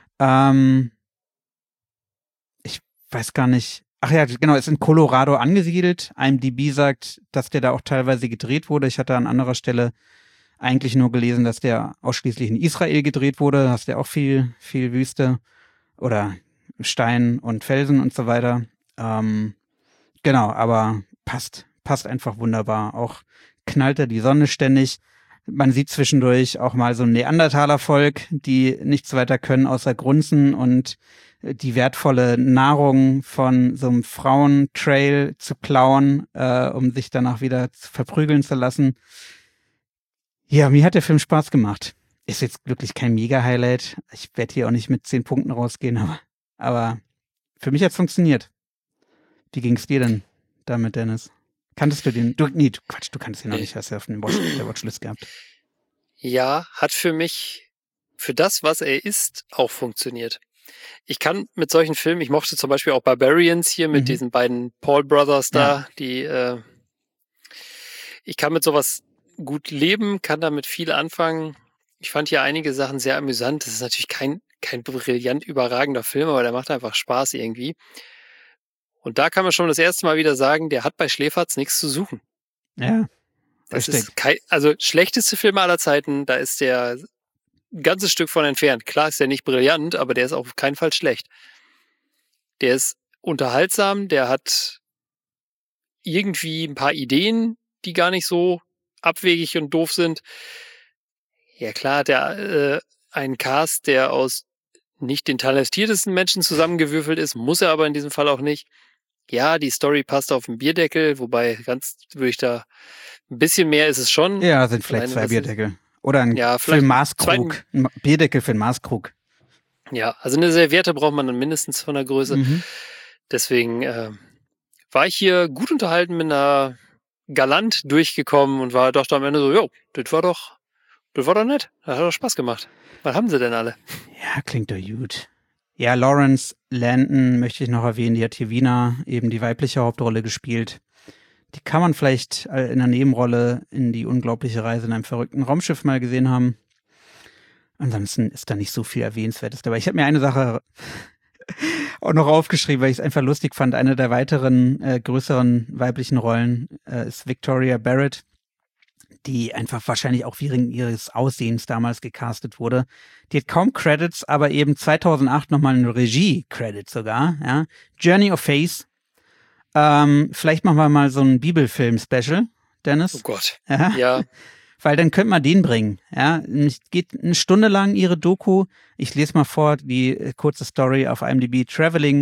Ich weiß gar nicht. Ach ja, genau, ist in Colorado angesiedelt. IMDb sagt, dass der da auch teilweise gedreht wurde. Ich hatte an anderer Stelle eigentlich nur gelesen, dass der ausschließlich in Israel gedreht wurde. Da hast du ja auch viel Wüste oder Stein und Felsen und so weiter. Genau, aber passt einfach wunderbar. Auch knallt er die Sonne ständig. Man sieht zwischendurch auch mal so ein Neandertaler-Volk, die nichts weiter können außer grunzen und die wertvolle Nahrung von so einem Frauentrail zu klauen, um sich danach wieder verprügeln zu lassen. Ja, mir hat der Film Spaß gemacht. Ist jetzt wirklich kein Mega-Highlight. Ich werde hier auch nicht mit 10 Punkten rausgehen, aber für mich hat's funktioniert. Wie ging's dir denn damit, Dennis? Kanntest du den? Du kanntest ihn noch nicht, hast du ja auf der Watchlist gehabt. Ja, hat für mich, für das, was er ist, auch funktioniert. Ich kann mit solchen Filmen, ich mochte zum Beispiel auch Barbarians hier mit diesen beiden Paul Brothers da, die, ich kann mit sowas gut leben, kann damit viel anfangen. Ich fand hier einige Sachen sehr amüsant. Das ist natürlich kein brillant überragender Film, aber der macht einfach Spaß irgendwie. Und da kann man schon das erste Mal wieder sagen, der hat bei Schläferz nichts zu suchen. Ja. Das ist also schlechteste Film aller Zeiten, da ist der ein ganzes Stück von entfernt. Klar ist der nicht brillant, aber der ist auf keinen Fall schlecht. Der ist unterhaltsam, der hat irgendwie ein paar Ideen, die gar nicht so abwegig und doof sind. Ja klar, der ein Cast, der aus nicht den talentiertesten Menschen zusammengewürfelt ist, muss er aber in diesem Fall auch nicht. Ja, die Story passt auf den Bierdeckel, wobei würde ich da ein bisschen mehr ist es schon. Ja, sind vielleicht 2 Bierdeckel. Oder ein für einen Maßkrug. Ein Bierdeckel für einen Maßkrug. Ja, also eine Serviette braucht man dann mindestens von der Größe. Deswegen war ich hier gut unterhalten, bin da galant durchgekommen und dachte am Ende so, jo, das war doch nett. Das hat doch Spaß gemacht. Was haben sie denn alle? Ja, klingt doch gut. Ja, Lawrence Landon möchte ich noch erwähnen, die hat hier Wiener eben die weibliche Hauptrolle gespielt. Die kann man vielleicht in der Nebenrolle in Die unglaubliche Reise in einem verrückten Raumschiff mal gesehen haben. Ansonsten ist da nicht so viel Erwähnenswertes dabei. Ich habe mir eine Sache auch noch aufgeschrieben, weil ich es einfach lustig fand. Eine der weiteren größeren weiblichen Rollen ist Victoria Barrett, die einfach wahrscheinlich auch wegen ihres Aussehens damals gecastet wurde. Die hat kaum Credits, aber eben 2008 nochmal einen Regie-Credit sogar. Ja. Journey of Faith. Vielleicht machen wir mal so ein Bibelfilm-Special, Dennis. Oh Gott. Ja. Weil dann könnte man den bringen. Ja, es geht eine Stunde lang ihre Doku. Ich lese mal vor, die kurze Story auf IMDb. Traveling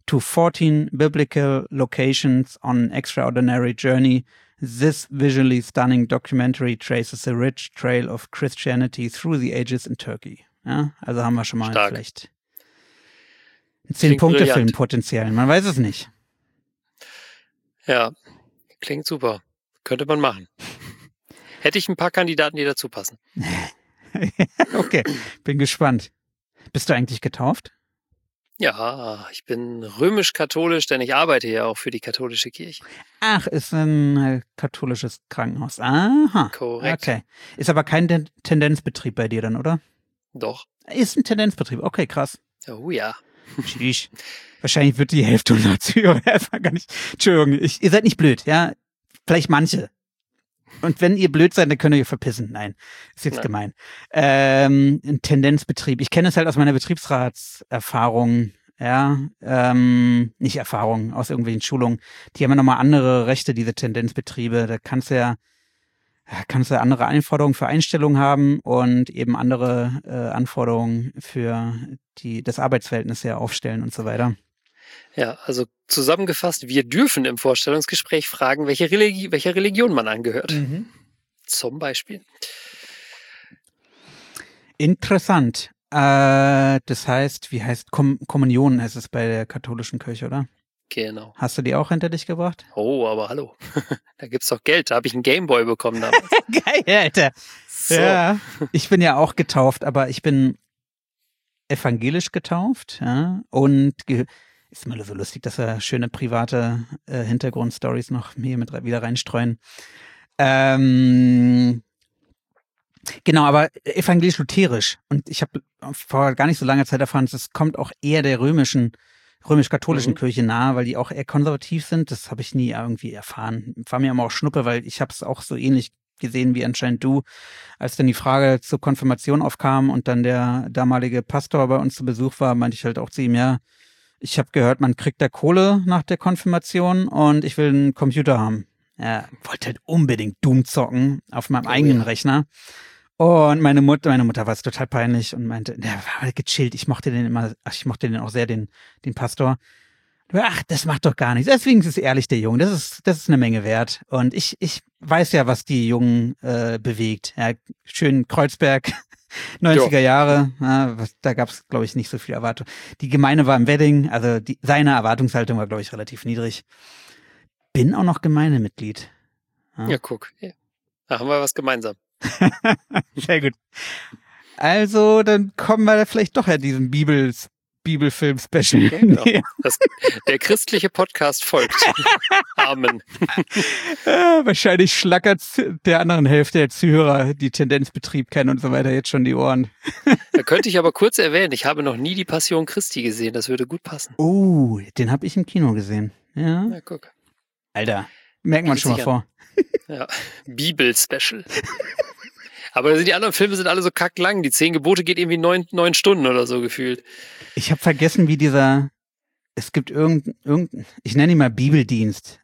to 14 biblical locations on an extraordinary journey. This visually stunning documentary traces a rich trail of Christianity through the ages in Turkey. Ja, also haben wir schon mal vielleicht einen 10-Punkte-Film potenziell. Man weiß es nicht. Ja, klingt super. Könnte man machen. Hätte ich ein paar Kandidaten, die dazu passen. Okay, bin gespannt. Bist du eigentlich getauft? Ja, ich bin römisch-katholisch, denn ich arbeite ja auch für die katholische Kirche. Ach, ist ein katholisches Krankenhaus. Aha. Korrekt. Okay. Ist aber kein Tendenzbetrieb bei dir dann, oder? Doch. Ist ein Tendenzbetrieb. Okay, krass. Oh ja. Sheesh. Wahrscheinlich wird die Hälfte unserer Zuhörer einfach gar nicht. Entschuldigung, ihr seid nicht blöd, ja? Vielleicht manche. Und wenn ihr blöd seid, dann könnt ihr euch verpissen. Nein, ist jetzt gemein. Ein Tendenzbetrieb. Ich kenne es halt aus meiner Betriebsratserfahrung, ja, nicht Erfahrung, aus irgendwelchen Schulungen. Die haben ja nochmal andere Rechte, diese Tendenzbetriebe. Da kannst du andere Anforderungen für Einstellungen haben und eben andere Anforderungen für das Arbeitsverhältnis ja aufstellen und so weiter. Ja, also zusammengefasst, wir dürfen im Vorstellungsgespräch fragen, welcher Religion man angehört. Mhm. Zum Beispiel. Interessant. Das heißt, wie heißt Kommunion heißt es bei der katholischen Kirche, oder? Genau. Hast du die auch hinter dich gebracht? Oh, aber hallo. Da gibt's doch Geld. Da habe ich einen Gameboy bekommen damals. Geil, Alter. So. Ja, ich bin ja auch getauft, aber ich bin evangelisch getauft, ja, und ist immer so lustig, dass wir schöne private Hintergrundstories noch hier mit wieder reinstreuen. Genau, aber evangelisch-lutherisch. Und ich habe vor gar nicht so langer Zeit erfahren, es kommt auch eher der römisch-katholischen Kirche nahe, weil die auch eher konservativ sind. Das habe ich nie irgendwie erfahren. War mir immer auch Schnuppe, weil ich habe es auch so ähnlich gesehen wie anscheinend du, als dann die Frage zur Konfirmation aufkam und dann der damalige Pastor bei uns zu Besuch war, meinte ich halt auch zu ihm, ja, ich habe gehört, man kriegt da Kohle nach der Konfirmation und ich will einen Computer haben. Er wollte halt unbedingt Doom zocken auf meinem eigenen Rechner. Und meine Mutter war es total peinlich und meinte, der war halt gechillt, ich mochte den auch sehr, den Pastor. Ach, das macht doch gar nichts. Deswegen ist es ehrlich, der Junge. Das ist eine Menge wert. Und ich weiß ja, was die Jungen bewegt. Ja, schön Kreuzberg, 90er Jahre. Ja, da gab es, glaube ich, nicht so viel Erwartung. Die Gemeinde war im Wedding, also seine Erwartungshaltung war, glaube ich, relativ niedrig. Bin auch noch Gemeindemitglied. Ja, guck. Ja. Da haben wir was gemeinsam. Sehr gut. Also, dann kommen wir vielleicht doch ja diesem Bibelfilm-Special. Genau. Der christliche Podcast folgt. Amen. Wahrscheinlich schlackert der anderen Hälfte der Zuhörer, die Tendenzbetrieb kennen und so weiter, jetzt schon die Ohren. Da könnte ich aber kurz erwähnen, ich habe noch nie die Passion Christi gesehen. Das würde gut passen. Oh, den habe ich im Kino gesehen. Ja. Na, guck. Alter, merkt man schon mal vor. Ja, Bibel-Special. Aber die anderen Filme sind alle so kacklang. Die 10 Gebote geht irgendwie 9 Stunden oder so gefühlt. Ich habe vergessen, wie es gibt ich nenne ihn mal Bibeldienst.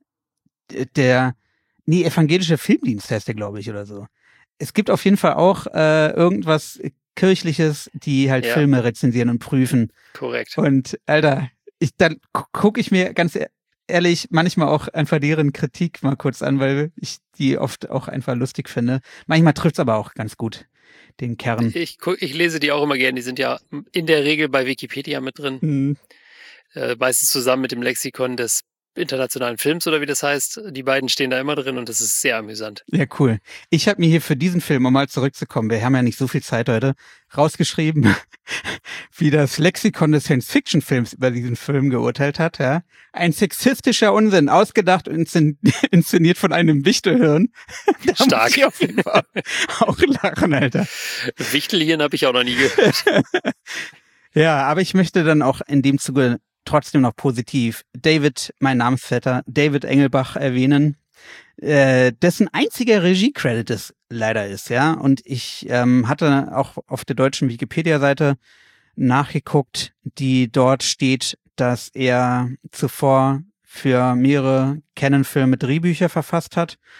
Evangelischer Filmdienst heißt der, glaube ich, oder so. Es gibt auf jeden Fall auch irgendwas Kirchliches, die halt Filme rezensieren und prüfen. Korrekt. Und Alter, dann gucke ich mir ganz ehrlich manchmal auch einfach deren Kritik mal kurz an, weil ich die oft auch einfach lustig finde. Manchmal trifft's aber auch ganz gut, den Kern. Ich lese die auch immer gerne. Die sind ja in der Regel bei Wikipedia mit drin. Meistens zusammen mit dem Lexikon des internationalen Films oder wie das heißt. Die beiden stehen da immer drin und das ist sehr amüsant. Ja, cool. Ich habe mir hier für diesen Film, um mal zurückzukommen, wir haben ja nicht so viel Zeit heute, rausgeschrieben, wie das Lexikon des Science-Fiction-Films über diesen Film geurteilt hat. Ja? Ein sexistischer Unsinn, ausgedacht und inszeniert von einem Wichtelhirn. Da Stark. muss ich auf jeden Fall auch lachen, Alter. Wichtelhirn habe ich auch noch nie gehört. Ja, aber ich möchte dann auch in dem Zuge trotzdem noch positiv mein Namensvetter, David Engelbach erwähnen, dessen einziger Regie-Credit es leider ist, ja. Und ich hatte auch auf der deutschen Wikipedia-Seite nachgeguckt, die dort steht, dass er zuvor für mehrere Canon-Filme Drehbücher verfasst hat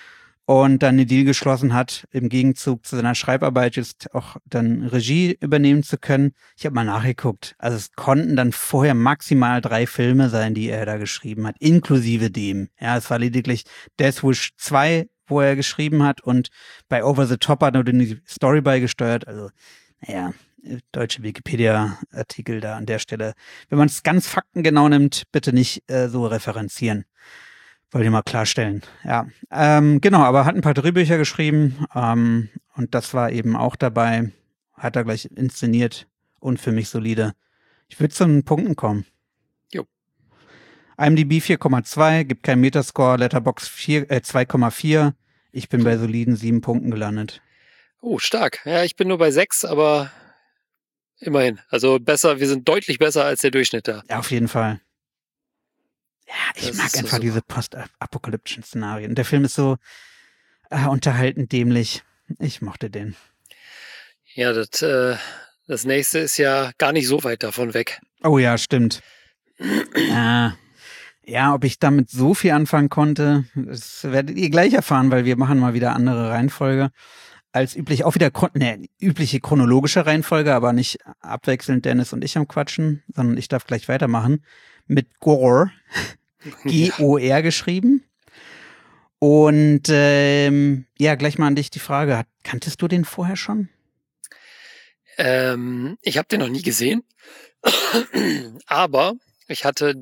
und dann einen Deal geschlossen hat, im Gegenzug zu seiner Schreibarbeit jetzt auch dann Regie übernehmen zu können. Ich habe mal nachgeguckt. Also es konnten dann vorher maximal 3 Filme sein, die er da geschrieben hat, inklusive dem. Ja, es war lediglich Death Wish 2, wo er geschrieben hat, und bei Over the Top hat er die Story beigesteuert. Also, naja, deutsche Wikipedia-Artikel da an der Stelle. Wenn man es ganz faktengenau nimmt, bitte nicht so referenzieren. Wollte ich mal klarstellen. Ja, genau, aber hat ein paar Drehbücher geschrieben und das war eben auch dabei. Hat er gleich inszeniert und für mich solide. Ich würde zu den Punkten kommen. Jo. IMDb 4,2, gibt keinen Metascore, Letterboxd 2,4. Ich bin bei soliden 7 Punkten gelandet. Oh, stark. Ja, ich bin nur bei 6, aber immerhin. Also besser, wir sind deutlich besser als der Durchschnitt da. Ja, auf jeden Fall. Ja, ich Das mag ist einfach so diese postapokalyptischen Szenarien. Der Film ist so unterhaltend dämlich. Ich mochte den. Ja, das nächste ist ja gar nicht so weit davon weg. Oh ja, stimmt. Ja, ob ich damit so viel anfangen konnte, das werdet ihr gleich erfahren, weil wir machen mal wieder andere Reihenfolge als üblich. Auch wieder übliche chronologische Reihenfolge, aber nicht abwechselnd Dennis und ich am Quatschen, sondern ich darf gleich weitermachen. Mit Gore, G-O-R geschrieben. Und ja, gleich mal an dich die Frage, kanntest du den vorher schon? Ich habe den noch nie gesehen, aber ich hatte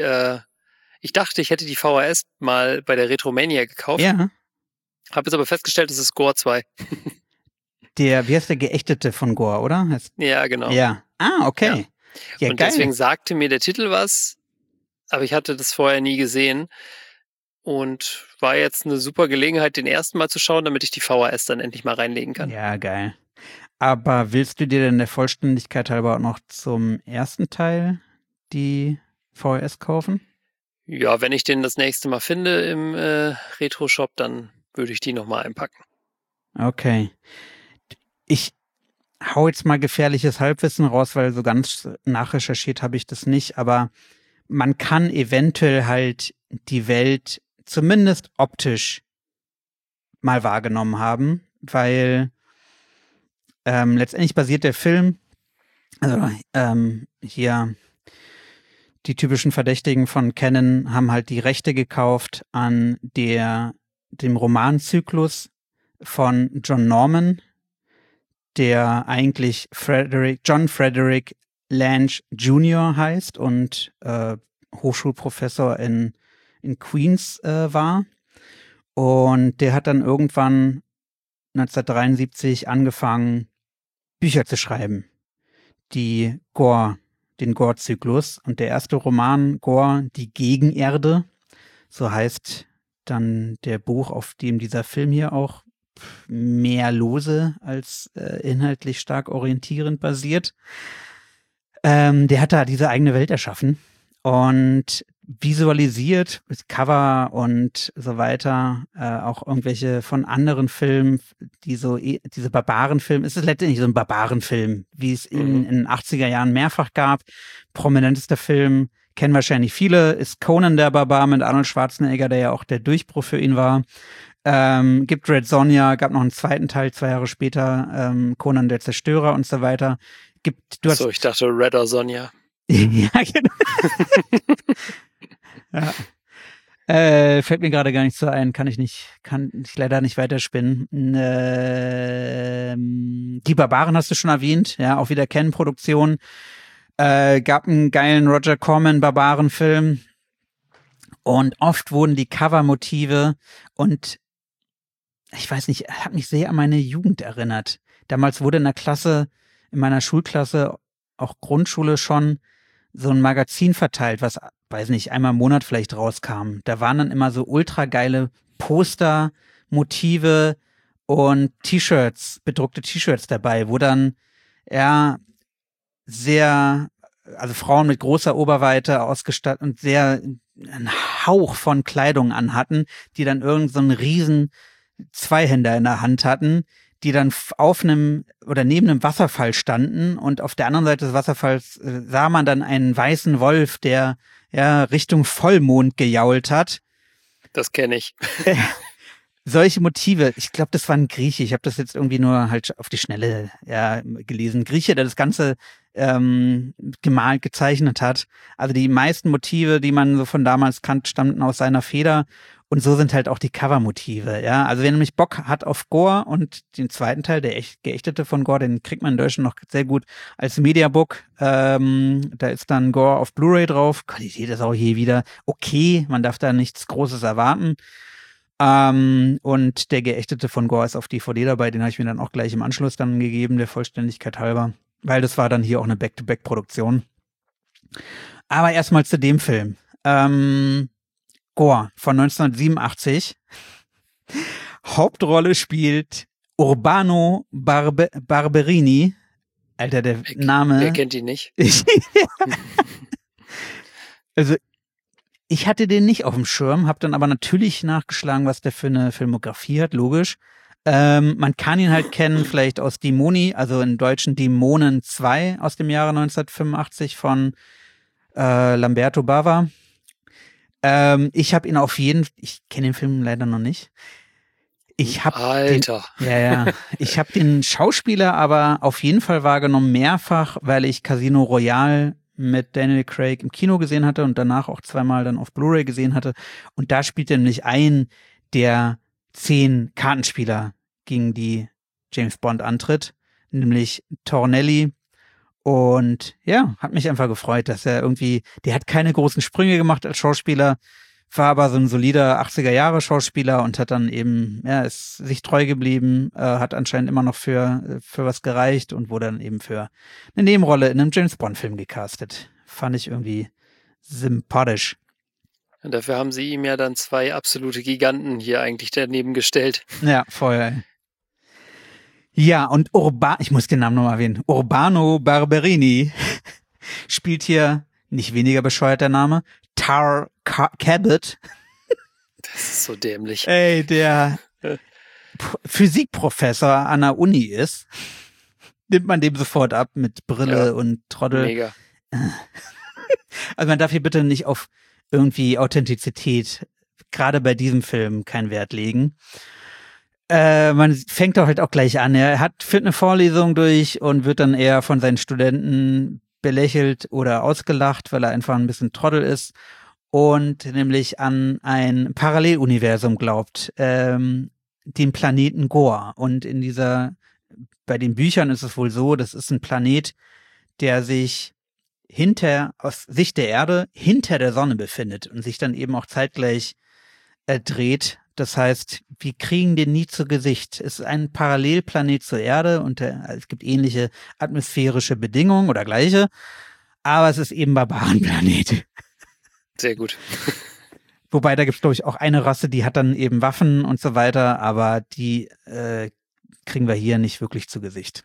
ich dachte, ich hätte die VHS mal bei der Retromania gekauft. Ja. Habe jetzt aber festgestellt, es ist Gore 2. Wie heißt der Geächtete von Gore, oder? Ja, genau. Ja. Ah, okay. Ja, und geil. deswegen sagte mir der Titel was, aber ich hatte das vorher nie gesehen und war jetzt eine super Gelegenheit, den ersten Mal zu schauen, damit ich die VHS dann endlich mal reinlegen kann. Ja, geil. Aber willst du dir denn der Vollständigkeit halber auch noch zum ersten Teil die VHS kaufen? Ja, wenn ich den das nächste Mal finde im Retro-Shop, dann würde ich die nochmal einpacken. Okay. Ich hau jetzt mal gefährliches Halbwissen raus, weil so ganz nachrecherchiert habe ich das nicht, aber man kann eventuell halt die Welt zumindest optisch mal wahrgenommen haben, weil letztendlich basiert der Film, also hier die typischen Verdächtigen von Cannon haben halt die Rechte gekauft an dem Romanzyklus von John Norman, der eigentlich John Frederick Lange Jr. heißt und Hochschulprofessor in Queens war. Und der hat dann irgendwann 1973 angefangen, Bücher zu schreiben, den Gore-Zyklus. Und der erste Roman, Gore, die Gegenerde, so heißt dann der Buch, auf dem dieser Film hier auch mehr lose als inhaltlich stark orientierend basiert. Der hat da diese eigene Welt erschaffen und visualisiert, Cover und so weiter, auch irgendwelche von anderen Filmen, diese Barbarenfilme. Es ist letztendlich so ein Barbarenfilm, wie es in den 80er Jahren mehrfach gab. Prominentester Film, kennen wahrscheinlich viele, ist Conan der Barbar mit Arnold Schwarzenegger, der ja auch der Durchbruch für ihn war. Gibt Red Sonja, gab noch einen zweiten Teil 2 Jahre später, Conan der Zerstörer und so weiter. Ich dachte Redder Sonja. Ja, genau. Ja. Fällt mir gerade gar nicht so ein, kann ich leider nicht weiterspinnen. Die Barbaren hast du schon erwähnt, ja, auch wieder Ken-Produktion. Gab einen geilen Roger Corman-Barbarenfilm. Und oft wurden die Covermotive und ich weiß nicht, hat mich sehr an meine Jugend erinnert. Damals wurde in meiner Schulklasse, auch Grundschule schon, so ein Magazin verteilt, was, weiß nicht, einmal im Monat vielleicht rauskam. Da waren dann immer so ultra geile Poster, Motive und T-Shirts, bedruckte T-Shirts dabei, wo dann, ja, also Frauen mit großer Oberweite ausgestattet und sehr einen Hauch von Kleidung anhatten, die dann irgend so einen riesen Zweihänder in der Hand hatten, die dann auf einem oder neben einem Wasserfall standen und auf der anderen Seite des Wasserfalls sah man dann einen weißen Wolf, der ja Richtung Vollmond gejault hat. Das kenne ich. solche Motive, ich glaube, das war ein Grieche. Ich habe das jetzt irgendwie nur halt auf die Schnelle gelesen. Grieche, der das Ganze gemalt, gezeichnet hat. Also die meisten Motive, die man so von damals kannte, stammten aus seiner Feder. Und so sind halt auch die Covermotive, ja. Also wer nämlich Bock hat auf Gore und den zweiten Teil, der geächtete von Gore, den kriegt man in Deutschland noch sehr gut als Mediabook. Da ist dann Gore auf Blu-ray drauf. Qualität ist auch hier wieder okay. Man darf da nichts Großes erwarten. Und der geächtete von Gore ist auf DVD dabei. Den habe ich mir dann auch gleich im Anschluss dann gegeben, der Vollständigkeit halber. Weil das war dann hier auch eine Back-to-Back-Produktion. Aber erstmal zu dem Film. Gore von 1987. Hauptrolle spielt Urbano Barberini. Alter, der Name. Wer kennt ihn nicht? Also, ich hatte den nicht auf dem Schirm, habe dann aber natürlich nachgeschlagen, was der für eine Filmografie hat, logisch. Man kann ihn halt kennen, vielleicht aus Demoni, also im Deutschen Dämonen 2 aus dem Jahre 1985 von Lamberto Bava. Ich habe ihn ich kenne den Film leider noch nicht. Alter. Ich habe den Schauspieler aber auf jeden Fall wahrgenommen, mehrfach, weil ich Casino Royale mit Daniel Craig im Kino gesehen hatte und danach auch zweimal dann auf Blu-ray gesehen hatte. Und da spielt er nämlich einen der 10 Kartenspieler, gegen die James Bond antritt, nämlich Tornelli. Und ja, hat mich einfach gefreut, dass er irgendwie, der hat keine großen Sprünge gemacht als Schauspieler, war aber so ein solider 80er-Jahre-Schauspieler und hat dann eben, ist sich treu geblieben, hat anscheinend immer noch für was gereicht und wurde dann eben für eine Nebenrolle in einem James-Bond-Film gecastet. Fand ich irgendwie sympathisch. Und dafür haben sie ihm ja dann 2 absolute Giganten hier eigentlich daneben gestellt. Ja, voll. Ja, und ich muss den Namen nochmal erwähnen, Urbano Barberini spielt hier, nicht weniger bescheuert der Name, Tar Cabot. Das ist so dämlich. Ey, der Physikprofessor an der Uni ist. Nimmt man dem sofort ab mit Brille und Trottel. Mega. Also man darf hier bitte nicht auf irgendwie Authentizität, gerade bei diesem Film, keinen Wert legen. Man fängt doch halt auch gleich an. Er führt eine Vorlesung durch und wird dann eher von seinen Studenten belächelt oder ausgelacht, weil er einfach ein bisschen Trottel ist und nämlich an ein Paralleluniversum glaubt, den Planeten Gore. Und bei den Büchern ist es wohl so, das ist ein Planet, der sich aus Sicht der Erde hinter der Sonne befindet und sich dann eben auch zeitgleich dreht. Das heißt, wir kriegen den nie zu Gesicht. Es ist ein Parallelplanet zur Erde und es gibt ähnliche atmosphärische Bedingungen oder gleiche, aber es ist eben Barbarenplanet. Sehr gut. Wobei, da gibt es, glaube ich, auch eine Rasse, die hat dann eben Waffen und so weiter, aber die kriegen wir hier nicht wirklich zu Gesicht.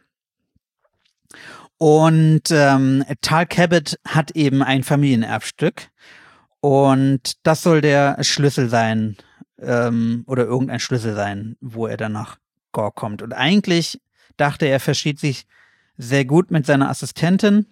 Und Tal Cabot hat eben ein Familienerbstück und das soll der Schlüssel sein, oder irgendein Schlüssel sein, wo er dann nach Gore kommt. Und eigentlich dachte er versteht sich sehr gut mit seiner Assistentin,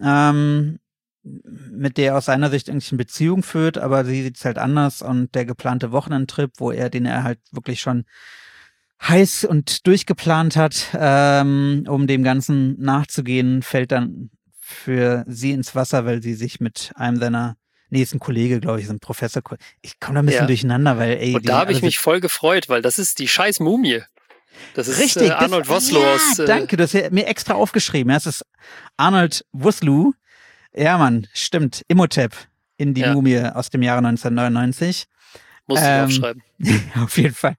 mit der er aus seiner Sicht eigentlich eine Beziehung führt, aber sie sieht es halt anders und der geplante Wochenendtrip, den er halt wirklich schon heiß und durchgeplant hat, um dem Ganzen nachzugehen, fällt dann für sie ins Wasser, weil sie sich mit einem seiner nächsten Kollege, glaube ich, so ein Professor. Ich komme da ein bisschen durcheinander, weil und da habe ich mich voll gefreut, weil das ist die scheiß Mumie. Das ist richtig, Arnold Vosloo aus. Danke, du hast ja mir extra aufgeschrieben. Ja, es ist Arnold Vosloo. Ja, Mann, stimmt. Imhotep in die Mumie aus dem Jahre 1999. Muss ich aufschreiben. Auf jeden Fall.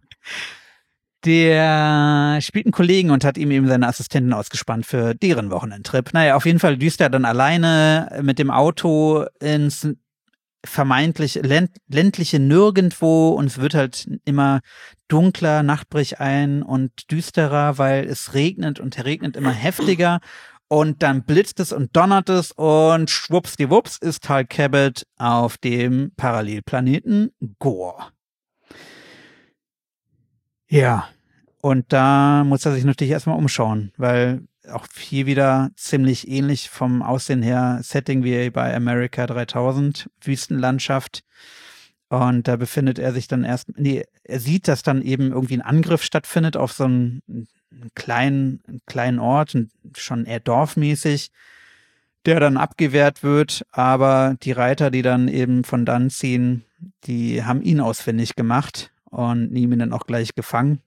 Der spielt einen Kollegen und hat ihm eben seine Assistenten ausgespannt für deren Wochenendtrip. Naja, auf jeden Fall düst er dann alleine mit dem Auto ins vermeintlich ländliche Nirgendwo und es wird halt immer dunkler, Nacht bricht ein und düsterer, weil es regnet und regnet immer heftiger und dann blitzt es und donnert es und schwuppsdiwupps ist Tal Cabot auf dem Parallelplaneten Gore. Ja, und da muss er sich natürlich erstmal umschauen, weil auch hier wieder ziemlich ähnlich vom Aussehen her Setting wie bei America 3000, Wüstenlandschaft. Und da befindet er sich dann er sieht, dass dann eben irgendwie ein Angriff stattfindet auf so einen kleinen Ort, schon eher dorfmäßig, der dann abgewehrt wird, aber die Reiter, die dann eben von dann ziehen, die haben ihn ausfindig gemacht und nehmen ihn dann auch gleich gefangen.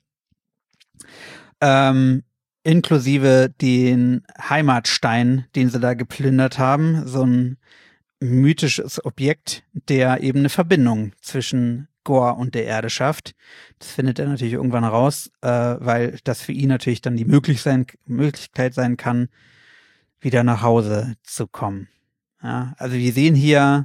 Inklusive den Heimatstein, den sie da geplündert haben, so ein mythisches Objekt, der eben eine Verbindung zwischen Gorr und der Erde schafft. Das findet er natürlich irgendwann raus, weil das für ihn natürlich dann die Möglichkeit sein kann, wieder nach Hause zu kommen. Ja, also wir sehen hier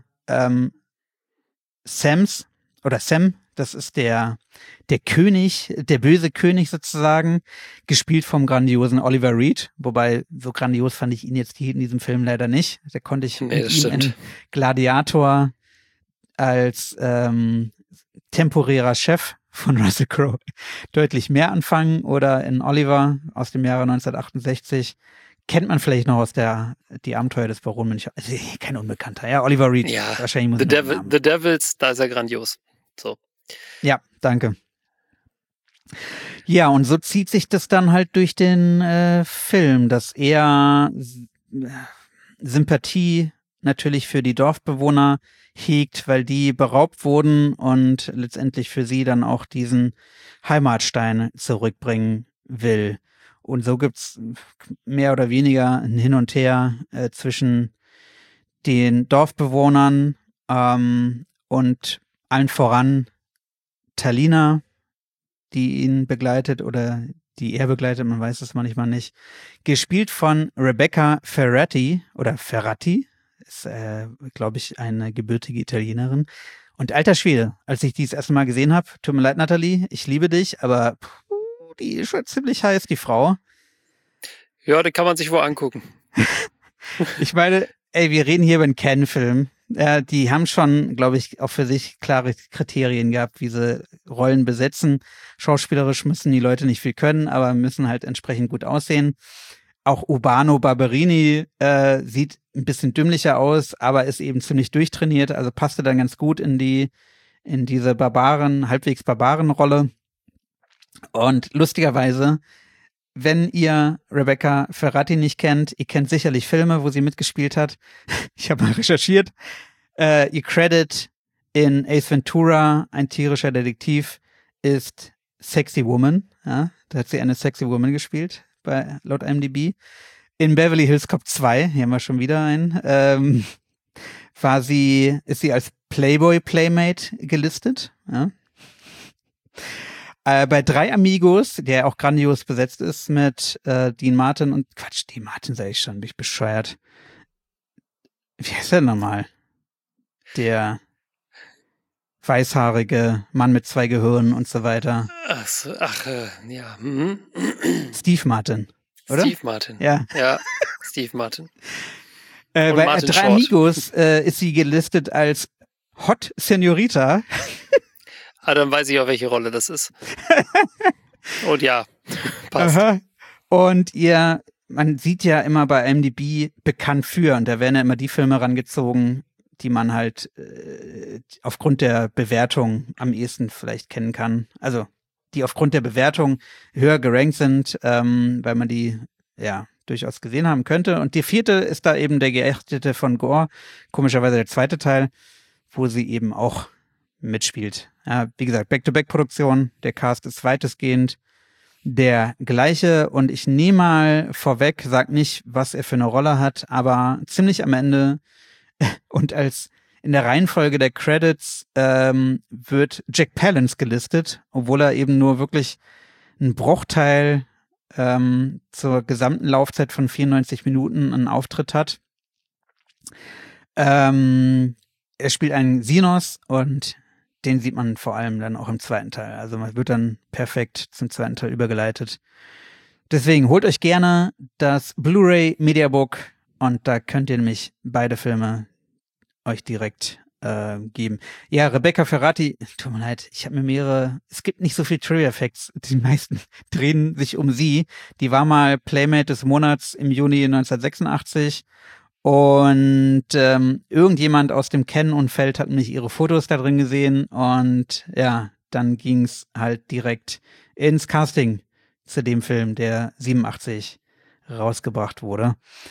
Sam, das ist der König, der böse König sozusagen, gespielt vom grandiosen Oliver Reed, wobei so grandios fand ich ihn jetzt hier in diesem Film leider nicht. Da konnte ich mit ihm in Gladiator als temporärer Chef von Russell Crowe deutlich mehr anfangen, oder in Oliver aus dem Jahre 1968 kennt man vielleicht noch aus die Abenteuer des Baron Münchhausen. Also kein Unbekannter, ja, Oliver Reed. Ja, wahrscheinlich muss The Devils, da ist er grandios. So. Ja, danke. Ja, und so zieht sich das dann halt durch den Film, dass er Sympathie natürlich für die Dorfbewohner hegt, weil die beraubt wurden und letztendlich für sie dann auch diesen Heimatstein zurückbringen will. Und so gibt's mehr oder weniger ein Hin und Her zwischen den Dorfbewohnern und allen voran Talina, die ihn begleitet oder die er begleitet, man weiß es manchmal nicht. Gespielt von Rebecca Ferrati, ist, glaube ich, eine gebürtige Italienerin. Und alter Schwede, als ich die das erste Mal gesehen habe, tut mir leid, Nathalie, ich liebe dich, aber die ist schon ziemlich heiß, die Frau. Ja, den kann man sich wohl angucken. Ich meine, wir reden hier über einen Ken-Film. Die haben schon, glaube ich, auch für sich klare Kriterien gehabt, wie sie Rollen besetzen. Schauspielerisch müssen die Leute nicht viel können, aber müssen halt entsprechend gut aussehen. Auch Urbano Barberini sieht ein bisschen dümmlicher aus, aber ist eben ziemlich durchtrainiert, also passte dann ganz gut in diese halbwegs Barbaren-Rolle. Und lustigerweise, wenn ihr Rebecca Ferrati nicht kennt, ihr kennt sicherlich Filme, wo sie mitgespielt hat. Ich habe mal recherchiert. Ihr Credit in Ace Ventura, ein tierischer Detektiv, ist Sexy Woman. Ja, da hat sie eine Sexy Woman gespielt, laut IMDb. In Beverly Hills Cop 2, hier haben wir schon wieder einen, ist sie als Playboy Playmate gelistet. Ja. Bei Drei Amigos, der auch grandios besetzt ist mit Dean Martin und Dean Martin sag ich schon, bin ich bescheuert. Wie heißt der nochmal? Der weißhaarige Mann mit 2 Gehirnen und so weiter. Ja. Steve Martin, oder? Steve Martin. Ja, Steve Martin. Bei Martin Drei Short. Amigos ist sie gelistet als Hot Senorita. Dann weiß ich auch, welche Rolle das ist. Und ja, passt. Aha. Und man sieht ja immer bei IMDb bekannt für, und da werden ja immer die Filme rangezogen, die man halt aufgrund der Bewertung am ehesten vielleicht kennen kann. Also die aufgrund der Bewertung höher gerankt sind, weil man die ja durchaus gesehen haben könnte. Und die 4. ist da eben der Geächtete von Gorr, komischerweise der 2. Teil, wo sie eben auch mitspielt. Ja, wie gesagt, Back-to-Back-Produktion, der Cast ist weitestgehend der gleiche, und ich nehme mal vorweg, sag nicht, was er für eine Rolle hat, aber ziemlich am Ende und als in der Reihenfolge der Credits wird Jack Palance gelistet, obwohl er eben nur wirklich einen Bruchteil zur gesamten Laufzeit von 94 Minuten einen Auftritt hat. Er spielt einen Xenos, und den sieht man vor allem dann auch im 2. Teil. Also man wird dann perfekt zum 2. Teil übergeleitet. Deswegen holt euch gerne das Blu-ray Mediabook, und da könnt ihr nämlich beide Filme euch direkt geben. Ja, Rebecca Ferrati, tut mir leid, es gibt nicht so viel Trivia-Facts. Die meisten drehen sich um sie. Die war mal Playmate des Monats im Juni 1986 Und irgendjemand aus dem Ken-Umfeld hat mich ihre Fotos da drin gesehen und ja, dann ging's halt direkt ins Casting zu dem Film, der 87 rausgebracht wurde.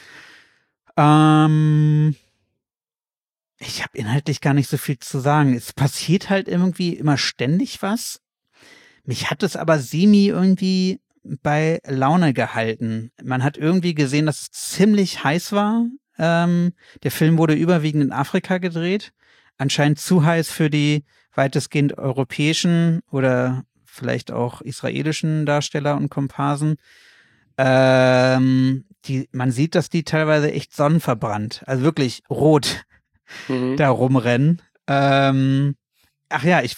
Ich habe inhaltlich gar nicht so viel zu sagen. Es passiert halt irgendwie immer ständig was. Mich hat es aber semi irgendwie bei Laune gehalten. Man hat irgendwie gesehen, dass es ziemlich heiß war. Der Film wurde überwiegend in Afrika gedreht. Anscheinend zu heiß für die weitestgehend europäischen oder vielleicht auch israelischen Darsteller und Komparsen. Man sieht, dass die teilweise echt sonnenverbrannt, also wirklich rot da rumrennen. Ach ja, ich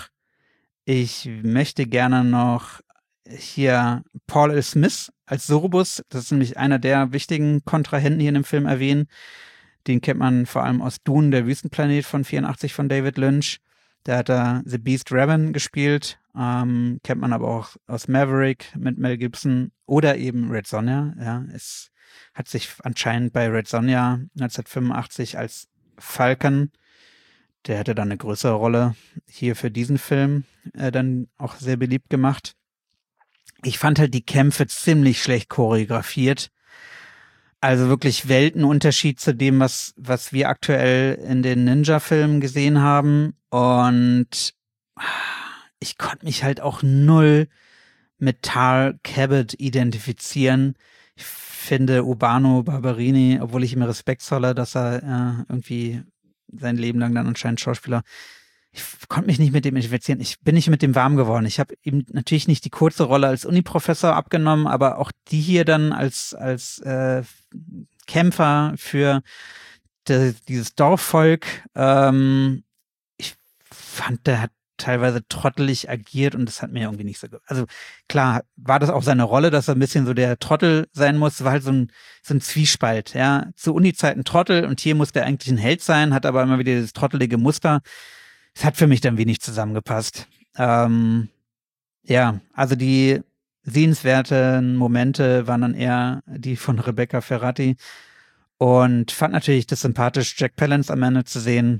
möchte gerne noch hier Paul L. Smith als Surbus, das ist nämlich einer der wichtigen Kontrahenten hier in dem Film erwähnen. Den kennt man vor allem aus Dune, der Wüstenplanet von 84 von David Lynch. Da hat er The Beast Raven gespielt, kennt man aber auch aus Maverick mit Mel Gibson oder eben Red Sonja. Ja, es hat sich anscheinend bei Red Sonja 1985 als Falcon, der hatte dann eine größere Rolle hier für diesen Film dann auch sehr beliebt gemacht. Ich fand halt die Kämpfe ziemlich schlecht choreografiert. Also wirklich Weltenunterschied zu dem, was wir aktuell in den Ninja-Filmen gesehen haben. Und ich konnte mich halt auch null mit Tal Cabot identifizieren. Ich finde Urbano Barberini, obwohl ich ihm Respekt zolle, dass er irgendwie sein Leben lang dann anscheinend Schauspieler. Ich konnte mich nicht mit dem identifizieren. Ich bin nicht mit dem warm geworden. Ich habe ihm natürlich nicht die kurze Rolle als Uniprofessor abgenommen, aber auch die hier dann als Kämpfer für dieses Dorfvolk. Ich fand, der hat teilweise trottelig agiert und das hat mir irgendwie nicht so. Also klar, war das auch seine Rolle, dass er ein bisschen so der Trottel sein muss. Es war halt so ein Zwiespalt. Ja, zu Uni-Zeiten Trottel und hier muss der eigentlich ein Held sein, hat aber immer wieder dieses trottelige Muster. Es hat für mich dann wenig zusammengepasst. Ja, also die sehenswerten Momente waren dann eher die von Rebecca Ferrati und fand natürlich das sympathisch, Jack Palance am Ende zu sehen.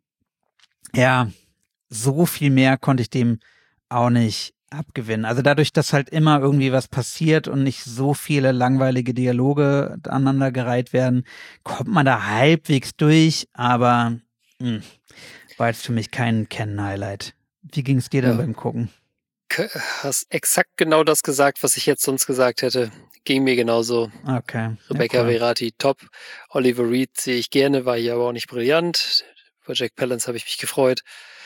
Ja, so viel mehr konnte ich dem auch nicht abgewinnen. Also dadurch, dass halt immer irgendwie was passiert und nicht so viele langweilige Dialoge aneinandergereiht werden, kommt man da halbwegs durch, aber war jetzt für mich kein Ken-Highlight. Wie ging es dir dann beim Gucken? Hast exakt genau das gesagt, was ich jetzt sonst gesagt hätte. Ging mir genauso. Okay. Rebecca Ferrati, top. Oliver Reed sehe ich gerne, war hier aber auch nicht brillant. Bei Jack Palance habe ich mich gefreut.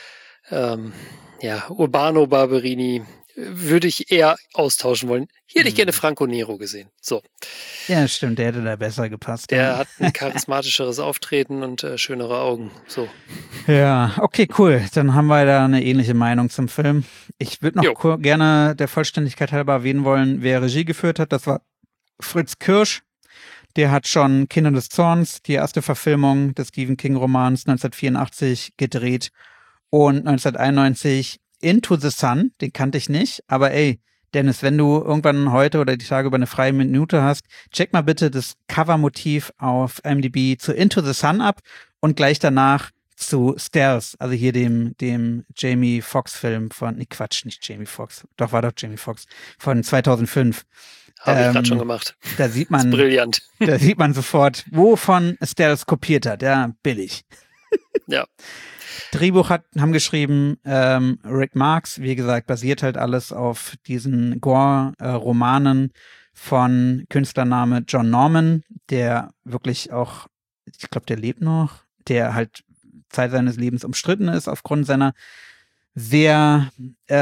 Urbano Barberini würde ich eher austauschen wollen. Hier hätte ich gerne Franco Nero gesehen. So. Ja, stimmt, der hätte da besser gepasst. Der hat ein charismatischeres Auftreten und schönere Augen. So. Ja, okay, cool. Dann haben wir da eine ähnliche Meinung zum Film. Ich würde noch gerne der Vollständigkeit halber erwähnen wollen, wer Regie geführt hat. Das war Fritz Kirsch. Der hat schon Kinder des Zorns, die erste Verfilmung des Stephen King-Romans 1984 gedreht. Und 1991 Into the Sun, den kannte ich nicht, aber ey, Dennis, wenn du irgendwann heute oder die Tage über eine freie Minute hast, check mal bitte das Covermotiv auf IMDb zu Into the Sun ab und gleich danach zu Stealth, also hier dem Jamie Foxx-Film nicht Jamie Foxx, doch war doch Jamie Foxx, von 2005. Habe ich gerade schon gemacht. Da sieht man, das ist brillant. Da sieht man sofort, wovon Stealth kopiert hat, ja, billig. Ja. Drehbuch haben geschrieben Rick Marks, wie gesagt, basiert halt alles auf diesen Gore-Romanen von Künstlername John Norman, der wirklich auch, ich glaube, der lebt noch, der halt Zeit seines Lebens umstritten ist aufgrund seiner sehr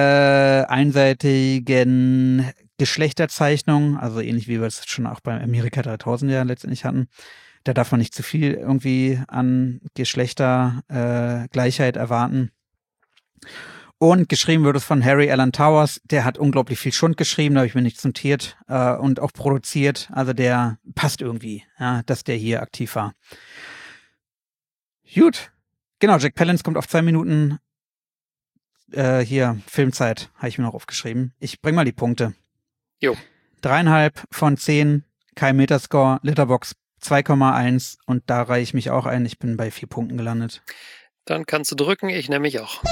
einseitigen Geschlechterzeichnung, also ähnlich wie wir es schon auch bei Amerika 3000 ja letztendlich hatten. Da darf man nicht zu viel irgendwie an Geschlechtergleichheit erwarten. Und geschrieben wird es von Harry Alan Towers. Der hat unglaublich viel Schund geschrieben, da habe ich mir nichts notiert. Und auch produziert. Also der passt irgendwie, ja, dass der hier aktiv war. Gut. Genau, Jack Palance kommt auf 2 Minuten. Hier, Filmzeit, habe ich mir noch aufgeschrieben. Ich bring mal die Punkte. 3,5 von 10. Kein Metascore. Letterboxd 2,1 und da reihe ich mich auch ein. Ich bin bei 4 Punkten gelandet. Dann kannst du drücken, ich nehme mich auch.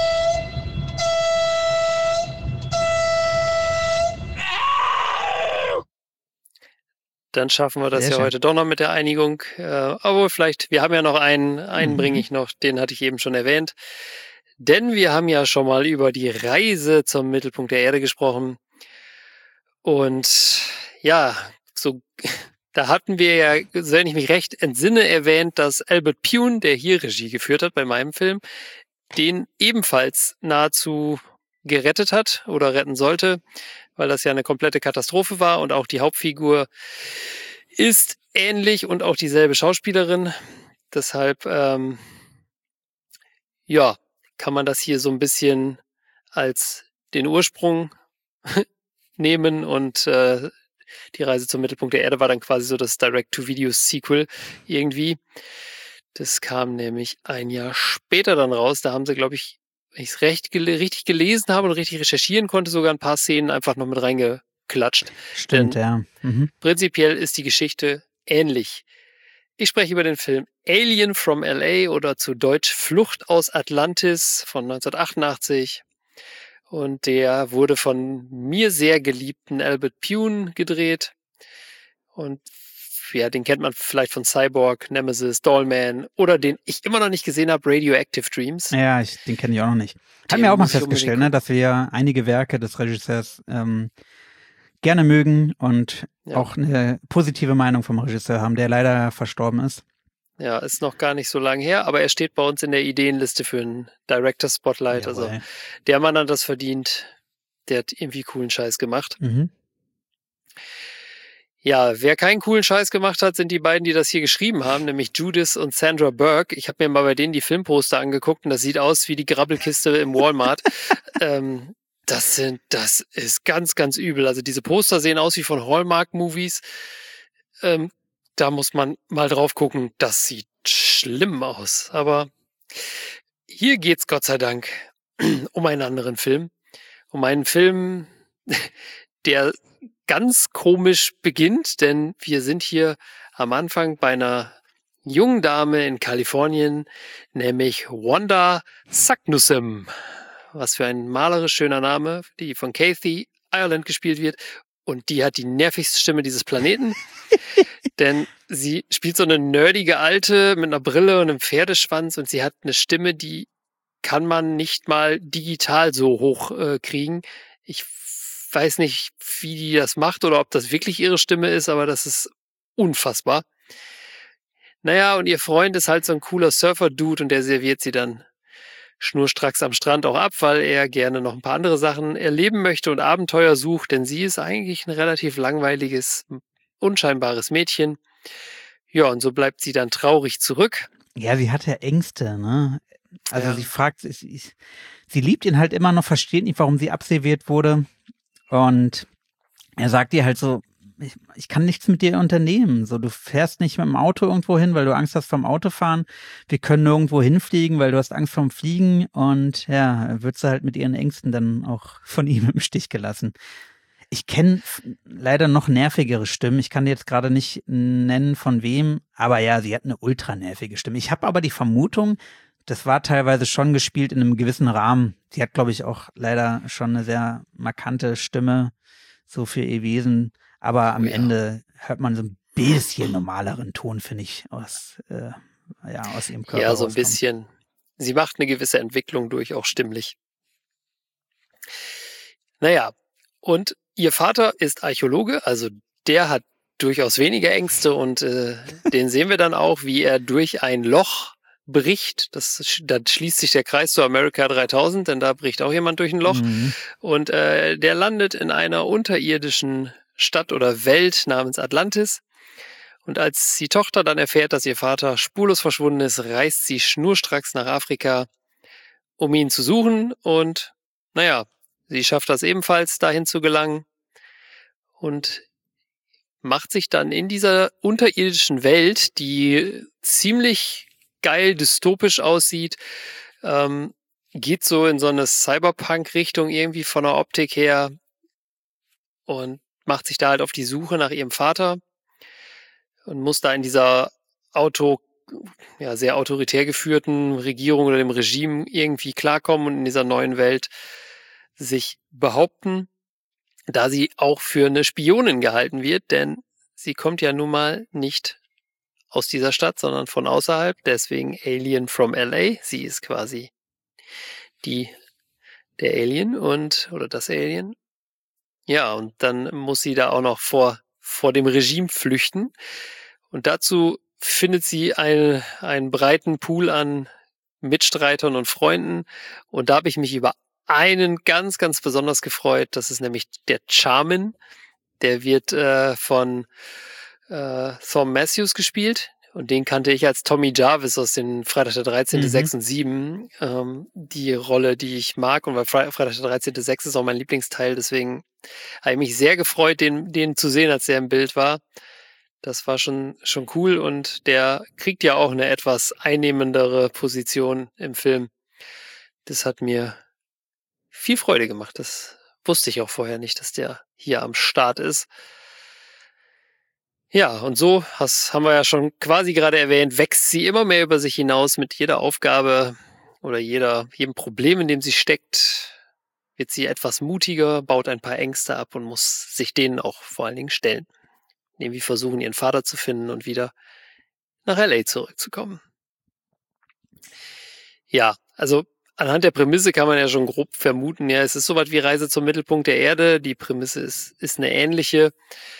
Dann schaffen wir das Sehr ja schön. heute doch noch mit der Einigung. Aber vielleicht, wir haben ja noch einen bringe ich noch, den hatte ich eben schon erwähnt. Denn wir haben ja schon mal über die Reise zum Mittelpunkt der Erde gesprochen. Und ja, so da hatten wir ja, wenn ich mich recht entsinne, erwähnt, dass Albert Pyun, der hier Regie geführt hat bei meinem Film, den ebenfalls nahezu gerettet hat oder retten sollte, weil das ja eine komplette Katastrophe war und auch die Hauptfigur ist ähnlich und auch dieselbe Schauspielerin. Deshalb, ja, kann man das hier so ein bisschen als den Ursprung nehmen und die Reise zum Mittelpunkt der Erde war dann quasi so das Direct-to-Video-Sequel irgendwie. Das kam nämlich ein Jahr später dann raus. Da haben sie, glaube ich, wenn ich es richtig gelesen habe und richtig recherchieren konnte, sogar ein paar Szenen einfach noch mit reingeklatscht. Stimmt, Denn ja. Mhm. prinzipiell ist die Geschichte ähnlich. Ich spreche über den Film Alien from LA oder zu Deutsch Flucht aus Atlantis von 1988. Und der wurde von mir sehr geliebten Albert Pyun gedreht. Und ja, den kennt man vielleicht von Cyborg, Nemesis, Dollman oder den ich immer noch nicht gesehen habe, Radioactive Dreams. Ja, den kenne ich auch noch nicht. Haben Den wir auch mal muss ich festgestellt, unbedingt dass wir einige Werke des Regisseurs gerne mögen und Ja. auch eine positive Meinung vom Regisseur haben, der leider verstorben ist. Ja, ist noch gar nicht so lange her, aber er steht bei uns in der Ideenliste für ein Director Spotlight. Also Jawohl. der Mann hat das verdient. Der hat irgendwie coolen Scheiß gemacht. Mhm. Ja, wer keinen coolen Scheiß gemacht hat, sind die beiden, die das hier geschrieben haben, nämlich Judith und Sandra Burke. Ich habe mir mal bei denen die Filmposter angeguckt und das sieht aus wie die Grabbelkiste im Walmart. Das ist ganz, ganz übel. Also diese Poster sehen aus wie von Hallmark-Movies. Da muss man mal drauf gucken. Das sieht schlimm aus. Aber hier geht's Gott sei Dank um einen anderen Film. Um einen Film, der ganz komisch beginnt, denn wir sind hier am Anfang bei einer jungen Dame in Kalifornien, nämlich Wanda Saknussemm. Was für ein malerisch schöner Name, die von Kathy Ireland gespielt wird. Und die hat die nervigste Stimme dieses Planeten. Denn sie spielt so eine nerdige Alte mit einer Brille und einem Pferdeschwanz und sie hat eine Stimme, die kann man nicht mal digital so hoch kriegen. Ich weiß nicht, wie die das macht oder ob das wirklich ihre Stimme ist, aber das ist unfassbar. Naja, und ihr Freund ist halt so ein cooler Surfer-Dude und der serviert sie dann schnurstracks am Strand auch ab, weil er gerne noch ein paar andere Sachen erleben möchte und Abenteuer sucht, denn sie ist eigentlich ein relativ langweiliges, unscheinbares Mädchen. Ja, und so bleibt sie dann traurig zurück. Ja, sie hat ja Ängste, ne? Also Ja. sie fragt, sie liebt ihn halt immer noch, versteht nicht, warum sie abserviert wurde. Und er sagt ihr halt so, ich kann nichts mit dir unternehmen. So, du fährst nicht mit dem Auto irgendwo hin, weil du Angst hast vom Autofahren. Wir können nirgendwo hinfliegen, weil du hast Angst vom Fliegen. Und ja, wird sie halt mit ihren Ängsten dann auch von ihm im Stich gelassen. Ich kenne leider noch nervigere Stimmen. Ich kann dir jetzt gerade nicht nennen, von wem. Aber ja, sie hat eine ultra nervige Stimme. Ich habe aber die Vermutung, das war teilweise schon gespielt in einem gewissen Rahmen. Sie hat, glaube ich, auch leider schon eine sehr markante Stimme, so für ihr Wesen. Aber am Ende hört man so ein bisschen normaleren Ton, finde ich, aus ihrem Körper. Ja, so ein rauskommen. bisschen. Sie macht eine gewisse Entwicklung durch, auch stimmlich. Naja, und ihr Vater ist Archäologe, also der hat durchaus weniger Ängste und den sehen wir dann auch, wie er durch ein Loch bricht. Da schließt sich der Kreis zu America 3000, denn da bricht auch jemand durch ein Loch. Mhm. Und der landet in einer unterirdischen Stadt oder Welt namens Atlantis. Und als die Tochter dann erfährt, dass ihr Vater spurlos verschwunden ist, reist sie schnurstracks nach Afrika, um ihn zu suchen. Und naja, sie schafft das ebenfalls, dahin zu gelangen. Und macht sich dann in dieser unterirdischen Welt, die ziemlich geil dystopisch aussieht, geht so in so eine Cyberpunk-Richtung irgendwie von der Optik her und macht sich da halt auf die Suche nach ihrem Vater. und muss da in dieser sehr autoritär geführten Regierung oder dem Regime irgendwie klarkommen und in dieser neuen Welt sich behaupten, da sie auch für eine Spionin gehalten wird, denn sie kommt ja nun mal nicht aus dieser Stadt, sondern von außerhalb, deswegen Alien from LA. Sie ist quasi der Alien oder das Alien. Ja, und dann muss sie da auch noch vor dem Regime flüchten. Und dazu findet sie einen breiten Pool an Mitstreitern und Freunden. Und da habe ich mich über einen ganz, ganz besonders gefreut. Das ist nämlich der Charmin. Der wird von Thom Matthews gespielt. Und den kannte ich als Tommy Jarvis aus den Freitag der 13., 6 und 7. Die Rolle, die ich mag. Und weil Freitag der 13., 6 ist auch mein Lieblingsteil. Deswegen habe ich mich sehr gefreut, den zu sehen, als der im Bild war. Das war schon cool. Und der kriegt ja auch eine etwas einnehmendere Position im Film. Das hat mir viel Freude gemacht. Das wusste ich auch vorher nicht, dass der hier am Start ist. Ja, und so, das haben wir ja schon quasi gerade erwähnt, wächst sie immer mehr über sich hinaus mit jeder Aufgabe oder jedem Problem, in dem sie steckt, wird sie etwas mutiger, baut ein paar Ängste ab und muss sich denen auch vor allen Dingen stellen. Irgendwie versuchen, ihren Vater zu finden und wieder nach LA zurückzukommen. Ja, also anhand der Prämisse kann man ja schon grob vermuten, ja, es ist sowas wie Reise zum Mittelpunkt der Erde. Die Prämisse ist eine ähnliche.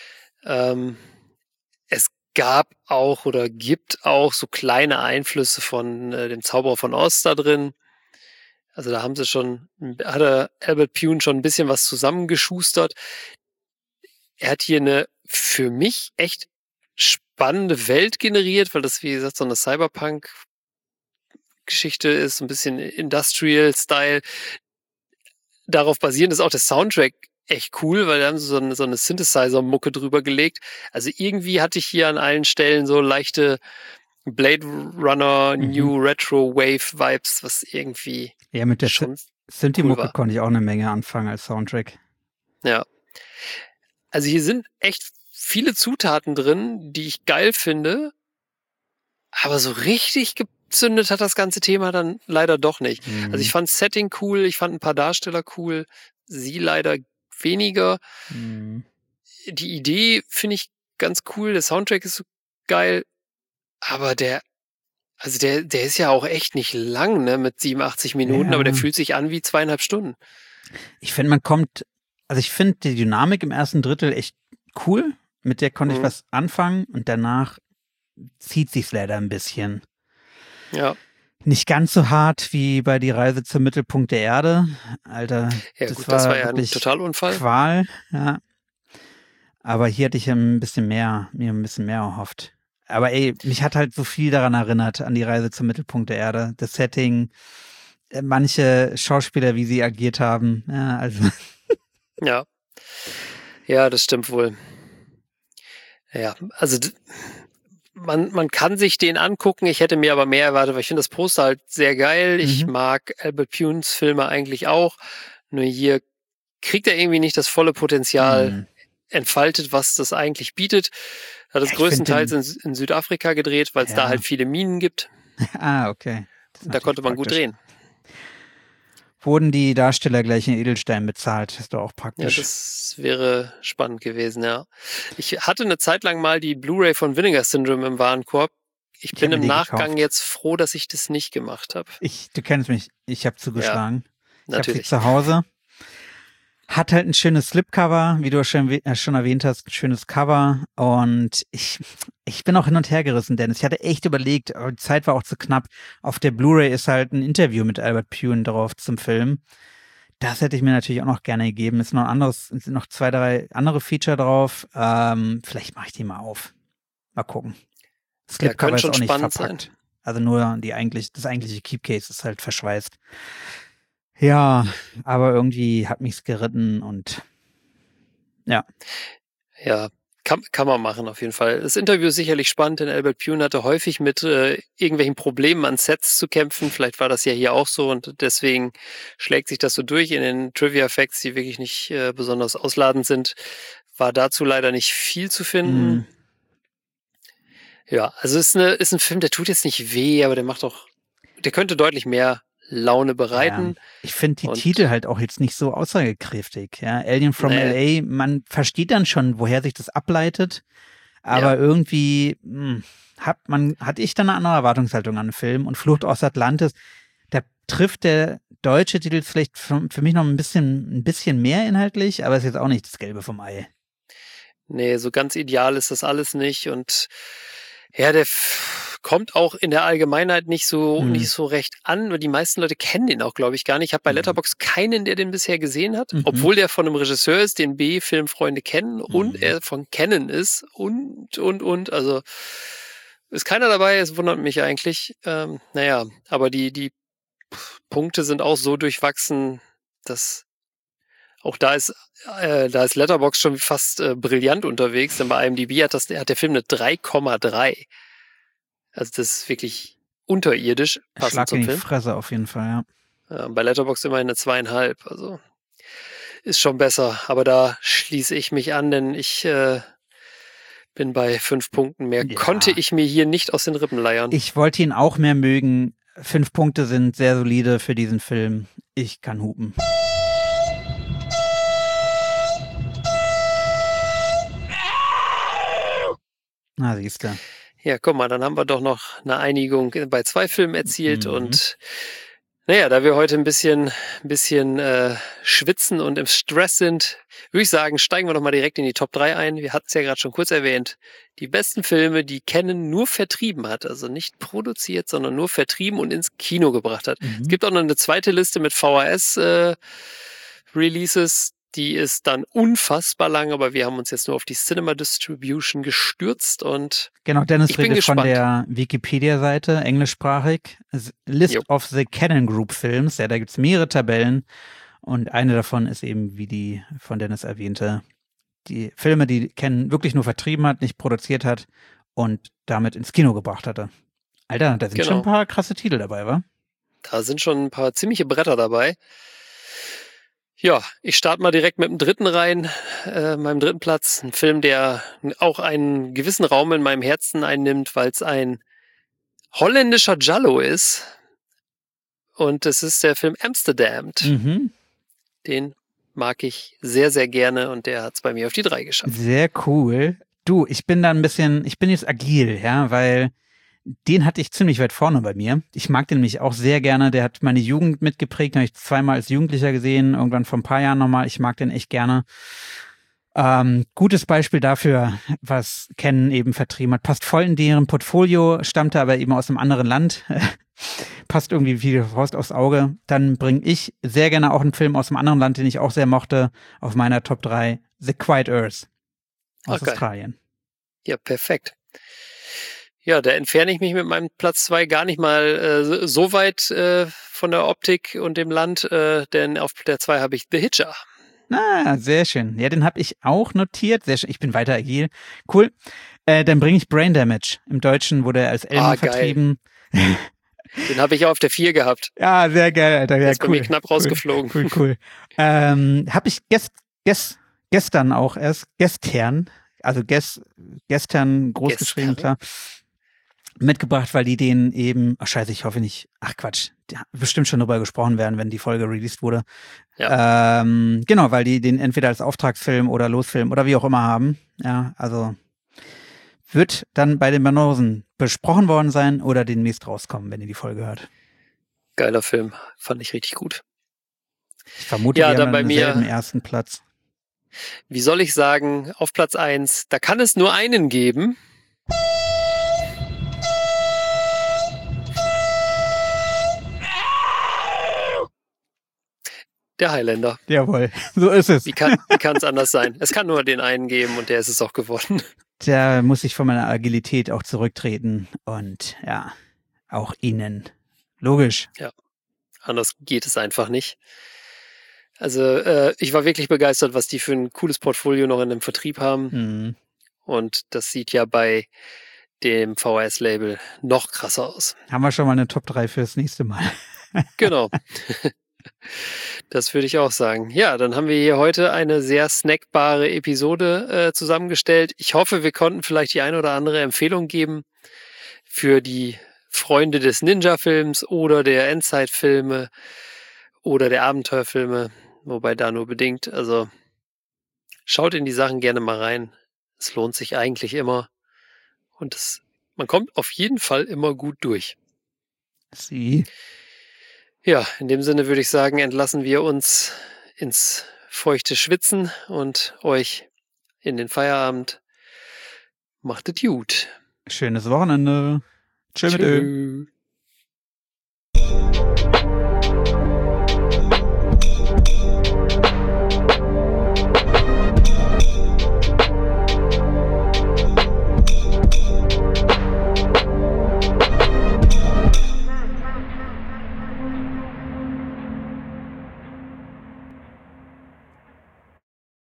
Es gab auch oder gibt auch so kleine Einflüsse von dem Zauberer von Oz da drin. Also da hatte Albert Pyun schon ein bisschen was zusammengeschustert. Er hat hier eine für mich echt spannende Welt generiert, weil das, wie gesagt, so eine Cyberpunk-Geschichte ist, ein bisschen Industrial-Style. Darauf basierend ist auch der Soundtrack echt cool, weil da haben sie so eine Synthesizer-Mucke drüber gelegt. Also irgendwie hatte ich hier an allen Stellen so leichte Blade Runner, New Retro Wave Vibes, was irgendwie mit der schon Synthie-Mucke cool konnte ich auch eine Menge anfangen als Soundtrack. Ja. Also hier sind echt viele Zutaten drin, die ich geil finde, aber so richtig gezündet hat das ganze Thema dann leider doch nicht. Also ich fand das Setting cool, ich fand ein paar Darsteller cool, sie leider weniger. Die Idee finde ich ganz cool, der Soundtrack ist so geil, aber der ist ja auch echt nicht lang, ne, mit 87 Minuten, aber der fühlt sich an wie 2,5 Stunden. Ich finde, ich finde die Dynamik im ersten Drittel echt cool, mit der konnte ich was anfangen und danach zieht sich's leider ein bisschen. Ja. Nicht ganz so hart wie bei Die Reise zum Mittelpunkt der Erde. Alter, ja, das war ja ein Totalunfall. Qual, ja. Aber hier hatte ich mir ein bisschen mehr erhofft. Aber mich hat halt so viel daran erinnert, an Die Reise zum Mittelpunkt der Erde. Das Setting, manche Schauspieler, wie sie agiert haben. Ja, also. Ja, das stimmt wohl. Ja, also man kann sich den angucken. Ich hätte mir aber mehr erwartet, weil ich finde das Poster halt sehr geil. Ich mag Albert Pyuns Filme eigentlich auch. Nur hier kriegt er irgendwie nicht das volle Potenzial entfaltet, was das eigentlich bietet. Er hat das größtenteils in Südafrika gedreht, weil es da halt viele Minen gibt. Okay. Da konnte man gut drehen. Wurden die Darsteller gleich in Edelstein bezahlt? Das ist doch auch praktisch. Ja, das wäre spannend gewesen, ja. Ich hatte eine Zeit lang mal die Blu-ray von Vinegar Syndrome im Warenkorb. Ich bin im Nachgang jetzt froh, dass ich das nicht gemacht habe. Du kennst mich, ich habe zugeschlagen. Ja, natürlich. Ich habe sie zu Hause. Hat halt ein schönes Slipcover, wie du schon erwähnt hast, ein schönes Cover. Und ich bin auch hin und her gerissen, Dennis. Ich hatte echt überlegt, aber die Zeit war auch zu knapp. Auf der Blu-ray ist halt ein Interview mit Albert Pyun drauf zum Film. Das hätte ich mir natürlich auch noch gerne gegeben. Es sind noch 2, 3 andere Feature drauf. Vielleicht mache ich die mal auf. Mal gucken. Das Slipcover ist auch nicht verpackt. Sein. Also nur das eigentliche Keepcase ist halt verschweißt. Ja, aber irgendwie hat mich's geritten und ja. Ja, kann man machen auf jeden Fall. Das Interview ist sicherlich spannend, denn Albert Pyun hatte häufig mit irgendwelchen Problemen an Sets zu kämpfen. Vielleicht war das ja hier auch so und deswegen schlägt sich das so durch in den Trivia-Facts, die wirklich nicht besonders ausladend sind. War dazu leider nicht viel zu finden. Ja, also ist ein Film, der tut jetzt nicht weh, aber der könnte deutlich mehr Laune bereiten. Ja, ich finde die Titel halt auch jetzt nicht so aussagekräftig. Ja, Alien from LA, man versteht dann schon, woher sich das ableitet, aber irgendwie hatte ich dann eine andere Erwartungshaltung an den Film. Und Flucht aus Atlantis, da trifft der deutsche Titel vielleicht für mich noch ein bisschen mehr inhaltlich, aber ist jetzt auch nicht das Gelbe vom Ei. Nee, so ganz ideal ist das alles nicht. Und ja, der kommt auch in der Allgemeinheit nicht so recht an, weil die meisten Leute kennen den auch, glaube ich, gar nicht. Ich habe bei Letterboxd keinen, der den bisher gesehen hat, obwohl der von einem Regisseur ist, den B-Filmfreunde kennen und er von Canon ist und. Also ist keiner dabei, es wundert mich eigentlich. Naja, aber die Punkte sind auch so durchwachsen, dass auch da ist Letterboxd schon fast brillant unterwegs, denn bei IMDb hat der Film eine 3,3. Also das ist wirklich unterirdisch. Schlag in die Fresse auf jeden Fall, ja. Bei Letterboxd immerhin eine 2,5. Also ist schon besser. Aber da schließe ich mich an, denn ich bin bei 5 Punkten mehr. Ja. Konnte ich mir hier nicht aus den Rippen leiern. Ich wollte ihn auch mehr mögen. 5 Punkte sind sehr solide für diesen Film. Ich kann hupen. Na, siehst du. Ja, guck mal, dann haben wir doch noch eine Einigung bei 2 Filmen erzielt und naja, da wir heute ein bisschen schwitzen und im Stress sind, würde ich sagen, steigen wir doch mal direkt in die Top 3 ein. Wir hatten es ja gerade schon kurz erwähnt. Die besten Filme, die Canon nur vertrieben hat, also nicht produziert, sondern nur vertrieben und ins Kino gebracht hat. Es gibt auch noch eine zweite Liste mit VHS-Releases. Die ist dann unfassbar lang, aber wir haben uns jetzt nur auf die Cinema Distribution gestürzt und genau, Dennis redet von der Wikipedia-Seite, englischsprachig, List of the Canon Group Films. Ja, da gibt es mehrere Tabellen und eine davon ist eben, wie die von Dennis erwähnte, die Filme, die Canon wirklich nur vertrieben hat, nicht produziert hat und damit ins Kino gebracht hatte. Alter, da sind schon ein paar krasse Titel dabei, wa? Da sind schon ein paar ziemliche Bretter dabei. Ja, ich starte mal direkt mit dem dritten rein, meinem dritten Platz. Ein Film, der auch einen gewissen Raum in meinem Herzen einnimmt, weil es ein holländischer Giallo ist. Und es ist der Film Amsterdam. Den mag ich sehr, sehr gerne und der hat es bei mir auf die 3 geschafft. Sehr cool. Du, ich bin jetzt agil, ja, weil den hatte ich ziemlich weit vorne bei mir. Ich mag den nämlich auch sehr gerne. Der hat meine Jugend mitgeprägt. Den habe ich 2-mal als Jugendlicher gesehen, irgendwann vor ein paar Jahren nochmal. Ich mag den echt gerne. Gutes Beispiel dafür, was Canon eben vertrieben hat. Passt voll in deren Portfolio, stammte aber eben aus einem anderen Land. Passt irgendwie wie die Faust aufs Auge. Dann bringe ich sehr gerne auch einen Film aus einem anderen Land, den ich auch sehr mochte, auf meiner Top 3. The Quiet Earth aus Australien. Ja, perfekt. Ja, da entferne ich mich mit meinem Platz 2 gar nicht mal so weit von der Optik und dem Land, denn auf der 2 habe ich The Hitcher. Ah, sehr schön. Ja, den habe ich auch notiert. Sehr schön. Ich bin weiter agil. Cool. Dann bringe ich Brain Damage. Im Deutschen wurde er als Elmer vertrieben. Den habe ich auch auf der 4 gehabt. Ja, sehr geil, Alter. Ja, der ist bei mir knapp rausgeflogen. Cool. Habe ich gestern auch erst, gestern groß geschrieben, klar, mitgebracht, weil die den eben, ich hoffe nicht, bestimmt schon drüber gesprochen werden, wenn die Folge released wurde. Ja. Genau, weil die den entweder als Auftragsfilm oder Losfilm oder wie auch immer haben. Ja, also wird dann bei den Banosen besprochen worden sein oder demnächst rauskommen, wenn ihr die Folge hört. Geiler Film, fand ich richtig gut. Ich vermute, wir haben denselben ersten Platz. Wie soll ich sagen, auf Platz 1, da kann es nur einen geben. Der Highlander. Jawohl, so ist es. Wie kann es anders sein? Es kann nur den einen geben und der ist es auch geworden. Da muss ich von meiner Agilität auch zurücktreten und ja, auch Ihnen. Logisch. Ja, anders geht es einfach nicht. Also ich war wirklich begeistert, was die für ein cooles Portfolio noch in dem Vertrieb haben. Und das sieht ja bei dem VHS-Label noch krasser aus. Haben wir schon mal eine Top 3 fürs nächste Mal. Genau. Das würde ich auch sagen. Ja, dann haben wir hier heute eine sehr snackbare Episode zusammengestellt. Ich hoffe, wir konnten vielleicht die eine oder andere Empfehlung geben. für die Freunde des Ninja-Films oder der Endzeit-Filme oder der Abenteuerfilme, wobei da nur bedingt. Also schaut in die Sachen gerne mal rein. Es lohnt sich eigentlich immer und man kommt auf jeden Fall immer gut durch. Ja, in dem Sinne würde ich sagen, entlassen wir uns ins feuchte Schwitzen und euch in den Feierabend. Macht es gut. Schönes Wochenende. Tschö mit Ö.